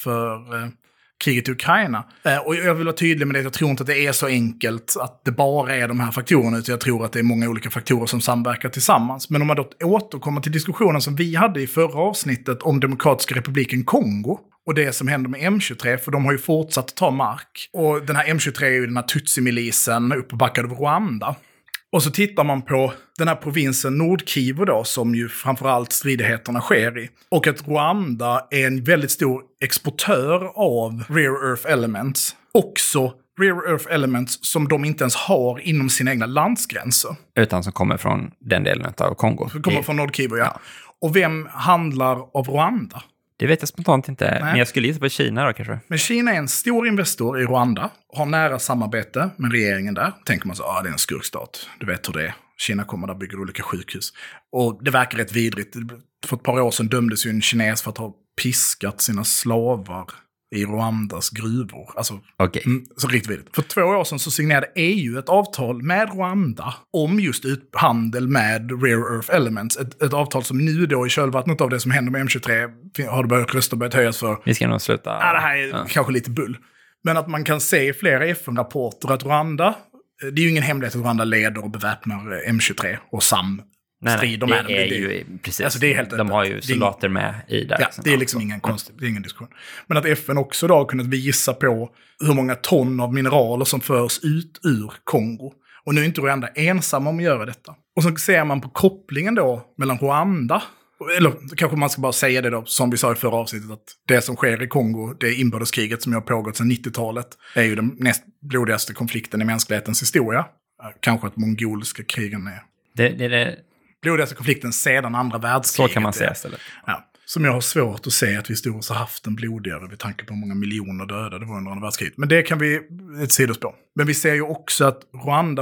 för kriget i Ukraina. Och jag vill vara tydlig med det, jag tror inte att det är så enkelt att det bara är de här faktorerna, utan jag tror att det är många olika faktorer som samverkar tillsammans. Men om man då återkommer till diskussionen som vi hade i förra avsnittet om Demokratiska republiken Kongo och det som händer med M23, för de har ju fortsatt att ta mark. Och den här M23 är ju den här Tutsi-milisen uppbackad av Rwanda. Och så tittar man på den här provinsen Nord-Kivu då, som ju framförallt stridigheterna sker i. Och att Rwanda är en väldigt stor exportör av rare earth elements. Också rare earth elements som de inte ens har inom sina egna landsgränser. Utan som kommer från den delen av Kongo. Som kommer från Nord-Kivu, ja. Och vem handlar av Rwanda? Det vet jag spontant inte, Nej. men jag skulle gissa på Kina då kanske. Men Kina är en stor investor i Rwanda, har nära samarbete med regeringen där. Tänker man så, det är en skurkstat, du vet hur det är. Kina kommer där och bygger olika sjukhus. Och det verkar rätt vidrigt. För ett par år sedan dömdes ju en kines för att ha piskat sina slavar i Rwandas gruvor. Alltså, så riktigt vidrigt. För 2 år sedan så signerade EU ett avtal med Rwanda om just handel med rare earth elements. Ett avtal som nu då i kölvattnet av det som händer med M23 har det röster börjat höjas för. Vi ska nog sluta. Det här är kanske lite bull. Men att man kan se i flera FN-rapporter att Rwanda, det är ju ingen hemlighet att Rwanda leder och beväpnar M23 och SAM. Nej, det är ju precis. Alltså det är helt de har ju soldater med i där. Ja, det är liksom ingen konstig, det är ingen diskussion. Men att FN också då har kunnat visa på hur många ton av mineraler som förs ut ur Kongo. Och nu är inte Rwanda ensamma om att göra detta. Och så ser man på kopplingen då mellan Rwanda, eller kanske man ska bara säga det då, som vi sa i förra avsnittet, att det som sker i Kongo, det inbördeskriget som har pågått sedan 90-talet, är ju den näst blodigaste konflikten i mänsklighetens historia. Kanske att mongoliska krigen är det blodigaste konflikten sedan andra världskriget. Så kan man säga istället. Ja. Som jag har svårt att säga att vi historiskt har haft en blodigare vid tanke på hur många miljoner döda det var under andra världskriget. Men det kan vi ett sidospår. Men vi ser ju också att Rwanda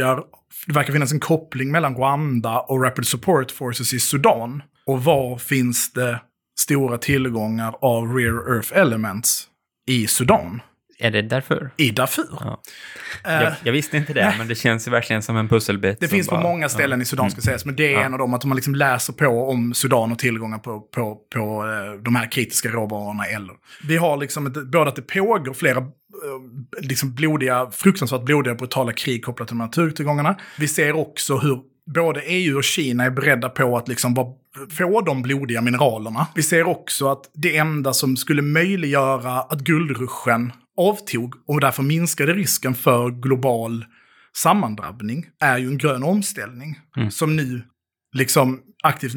det verkar finnas en koppling mellan Rwanda och Rapid Support Forces i Sudan. Och var finns det stora tillgångar av rare earth elements i Sudan? Är det därför? I Darfur. Ja. Jag visste inte det, men det känns ju verkligen som en pusselbit. Det finns på många ställen i Sudan ska sägas, men det är en av dem att man liksom läser på om Sudan och tillgångar på de här kritiska råvarorna. Eller vi har liksom både att det pågår flera liksom fruktansvärt blodiga, brutala krig kopplat till de här naturtillgångarna. Vi ser också hur både EU och Kina är beredda på att liksom få de blodiga mineralerna. Vi ser också att det enda som skulle möjliggöra att guldruschen avtog och därför minskade risken för global sammandrabbning är ju en grön omställning som nu liksom aktivt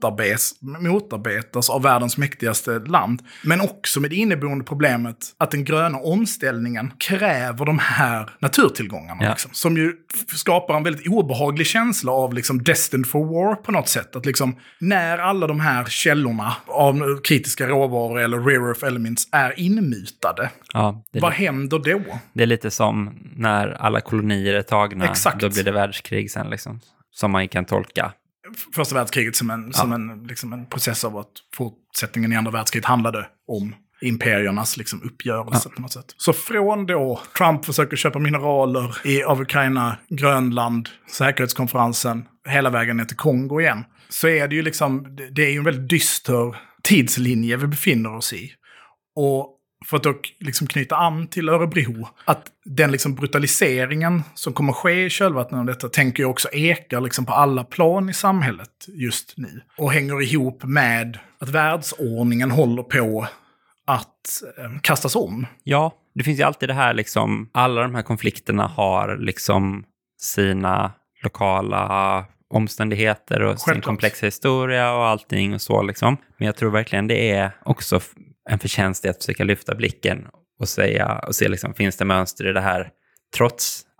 motarbetas av världens mäktigaste land. Men också med det inneboende problemet att den gröna omställningen kräver de här naturtillgångarna. Liksom, som ju skapar en väldigt obehaglig känsla av liksom destined for war på något sätt. Att liksom, när alla de här källorna av kritiska råvaror eller rare earth elements är inmutade, vad händer då? Det är lite som när alla kolonier är tagna. Exakt. Då blir det världskrig sen liksom. Som man kan tolka. Första världskriget som en process av att fortsättningen i andra världskriget handlade om imperiernas liksom uppgörelse på något sätt. Så från då Trump försöker köpa mineraler av Ukraina, Grönland, säkerhetskonferensen, hela vägen ner till Kongo igen, så är det ju liksom, det är ju en väldigt dyster tidslinje vi befinner oss i. Och för att då liksom knyta an till Örebro, att den liksom brutaliseringen som kommer ske i kölvattnet av detta tänker jag också ekar liksom på alla plan i samhället just nu. Och hänger ihop med att världsordningen håller på att kastas om. Ja, det finns ju alltid det här liksom, alla de här konflikterna har liksom sina lokala omständigheter och sin komplexa historia och allting och så liksom. Men jag tror verkligen det är också en förtjänst i att försöka lyfta blicken och se liksom, finns det mönster i det här trots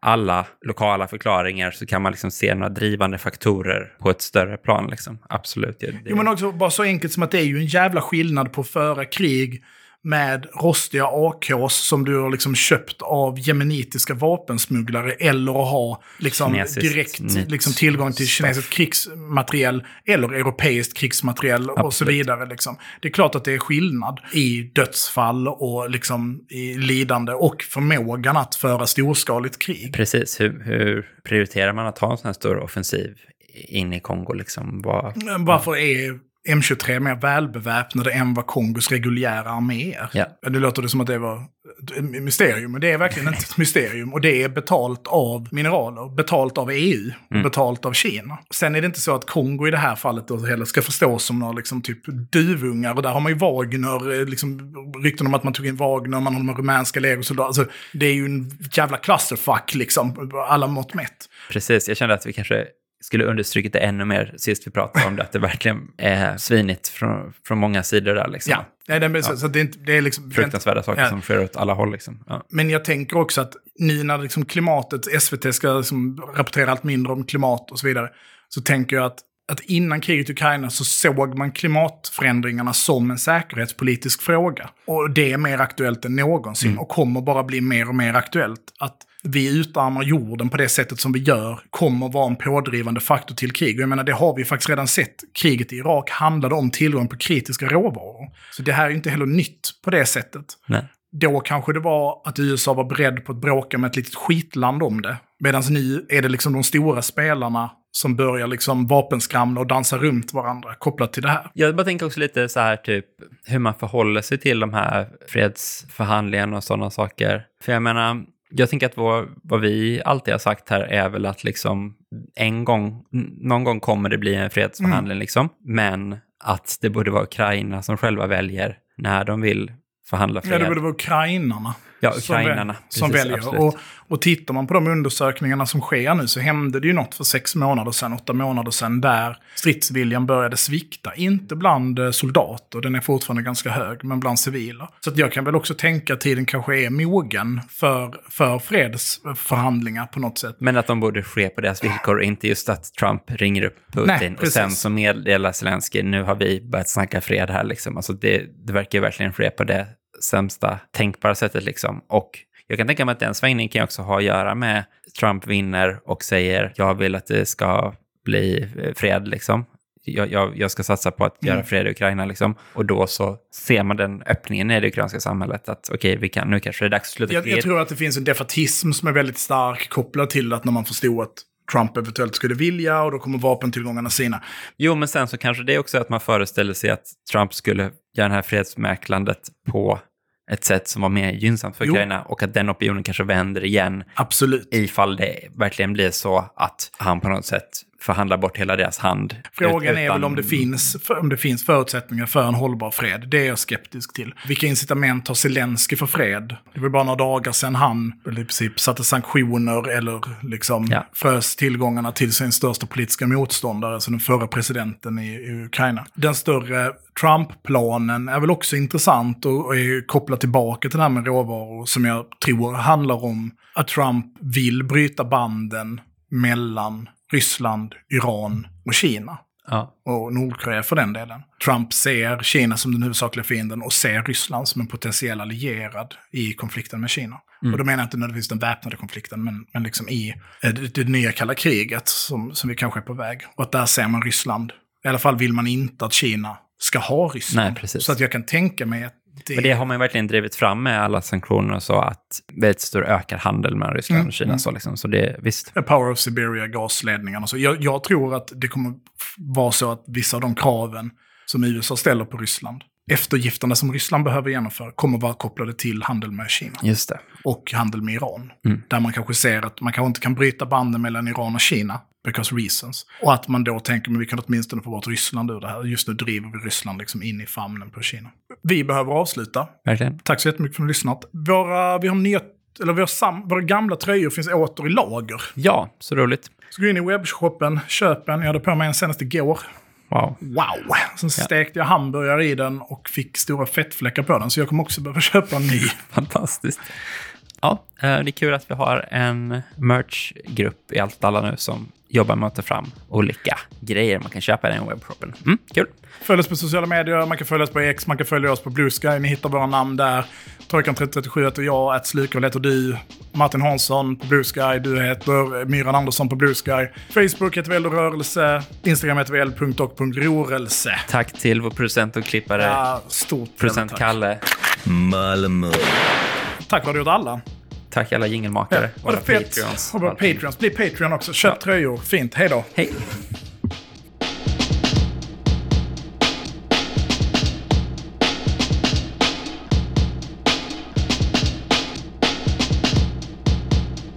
alla lokala förklaringar så kan man liksom se några drivande faktorer på ett större plan. Liksom. Absolut. Jo, men också bara så enkelt som att det är ju en jävla skillnad på att föra krig med rostiga AKs som du har liksom köpt av jemenitiska vapensmugglare eller att ha liksom direkt liksom tillgång till kinesisk krigsmateriel eller europeiskt krigsmateriel. Absolut. Och så vidare. Liksom. Det är klart att det är skillnad i dödsfall och liksom i lidande och förmågan att föra storskaligt krig. Precis. Hur prioriterar man att ha en sån här stor offensiv in i Kongo? Liksom? Varför är M23 mer välbeväpnade än vad Kongos reguljära armé är? Ja. Det låter det som att det var ett mysterium, men det är verkligen inte ett mysterium. Och det är betalt av mineraler, betalt av EU, betalt av Kina. Sen är det inte så att Kongo i det här fallet då heller ska förstås som några liksom typ duvungar. Och där har man ju Wagner, liksom, rykten om att man tog in Wagner, man har de rumänska legosoldater. Alltså, det är ju en jävla clusterfuck liksom, alla mått mätt. Precis, jag kände att vi kanske skulle understrukit det ännu mer sist vi pratade om det, att det verkligen är svinigt från många sidor där. Liksom. Ja, så det är liksom fruktansvärda saker som sker åt alla håll. Liksom. Ja. Men jag tänker också att nu när liksom klimatet, SVT ska liksom rapportera allt mindre om klimat och så vidare, så tänker jag att innan kriget i Ukraina så såg man klimatförändringarna som en säkerhetspolitisk fråga. Och det är mer aktuellt än någonsin och kommer bara bli mer och mer aktuellt. Att vi utarmar jorden på det sättet som vi gör kommer vara en pådrivande faktor till krig. Och jag menar, det har vi faktiskt redan sett. Kriget i Irak handlade om tillgång på kritiska råvaror. Så det här är inte heller nytt på det sättet. Nej. Då kanske det var att USA var beredd på att bråka med ett litet skitland om det. Medan nu är det liksom de stora spelarna som börjar liksom vapenskramla och dansa runt varandra kopplat till det här. Jag bara tänker också lite så här typ hur man förhåller sig till de här fredsförhandlingarna och sådana saker. För jag menar, jag tänker att vad vi alltid har sagt här är väl att liksom någon gång kommer det bli en fredsförhandling liksom. Men att det borde vara Ukraina som själva väljer när de vill förhandla fred. Ja, det borde vara ukrainarna. Ja, ukrainarna. Som väljer. Och tittar man på de undersökningarna som sker nu så hände det ju något för 6 månader sedan, 8 månader sedan där stridsviljan började svikta. Inte bland soldater, den är fortfarande ganska hög, men bland civila. Så att jag kan väl också tänka att tiden kanske är mogen för fredsförhandlingar på något sätt. Men att de borde ske på deras villkor, inte just att Trump ringer upp Putin. Nej, och sen så meddelar Zelensky, nu har vi börjat snacka fred här liksom. Alltså det verkar verkligen ske på det sämsta tänkbara sättet liksom. Och jag kan tänka mig att den svängningen kan också ha att göra med Trump vinner och säger jag vill att det ska bli fred liksom. Jag ska satsa på att göra fred i Ukraina liksom. Och då så ser man den öppningen i det ukrainska samhället att okej, nu kanske det är dags att sluta krig. Jag tror att det finns en defatism som är väldigt stark kopplad till att när man förstod att Trump eventuellt skulle vilja och då kommer vapentillgångarna sina. Jo, men sen så kanske det är också att man föreställer sig att Trump skulle göra det här fredsmäklandet på ett sätt som var mer gynnsamt för Ukraina och att den opinionen kanske vänder igen. Absolut. Ifall det verkligen blir så att han på något sätt förhandlar bort hela deras hand. Frågan är väl om det finns förutsättningar för en hållbar fred. Det är jag skeptisk till. Vilka incitament har Zelensky för fred? Det var bara några dagar sedan han i princip satte sanktioner eller liksom frös tillgångarna till sin största politiska motståndare, alltså den förra presidenten i Ukraina. Den större Trump-planen är väl också intressant och är kopplad tillbaka till det här med råvaror som jag tror handlar om att Trump vill bryta banden mellan Ryssland, Iran och Kina. Ja. Och Nordkorea för den delen. Trump ser Kina som den huvudsakliga fienden och ser Ryssland som en potentiell allierad i konflikten med Kina. Och då menar jag inte nödvändigtvis den väpnade konflikten, men liksom i det nya kalla kriget som vi kanske är på väg. Och att där ser man Ryssland. I alla fall vill man inte att Kina ska ha Ryssland. Nej, precis. Så att jag kan tänka mig att men det har man verkligen drivit fram med alla sanktioner och så att väldigt stor ökad handel mellan Ryssland och Kina. Så, liksom. Så det visst. Power of Siberia, gasledningarna. Så jag tror att det kommer vara så att vissa av de kraven som USA ställer på Ryssland, eftergifterna som Ryssland behöver genomföra, kommer vara kopplade till handel med Kina. Just det. Och handel med Iran. Där man kanske ser att man kanske inte kan bryta banden mellan Iran och Kina. Because reasons. Och att man då tänker, men vi kan åtminstone få bort Ryssland ur det här. Just nu driver vi Ryssland liksom in i famnen på Kina. Vi behöver avsluta. Verkligen. Tack så jättemycket för att ni har lyssnat. Våra gamla tröjor finns åter i lager. Ja, så roligt. Så gå in i webbshoppen, köp en. Jag hade på mig en senast igår. Wow. Sen stekte jag hamburgare i den och fick stora fettfläckar på den. Så jag kommer också behöva köpa en ny. Fantastiskt. Ja, det är kul att vi har en merch-grupp i Allt alla nu som jobbar med att ta fram olika grejer man kan köpa i den webbshoppen. Kul. Följ oss på sociala medier, man kan följa oss på X, man kan följa oss på Blue Sky. Ni hittar våra namn där. Trojkan 3037 heter jag, @Slykov heter du. Martin Hansson på Blue Sky, du heter Myran Andersson på Blue Sky. Facebook heter vi Rörelse, Instagram heter vi l.och.rorelse. Tack till vår producent och klippare, Ja, stort producent tack. Kalle. Malmö. Tack vad du gjort alla. Tack alla jingelmakare. Och det fett. Och våra Patreons. Bli Patreon också. Köp tröjor. Fint. Hej då. Hej.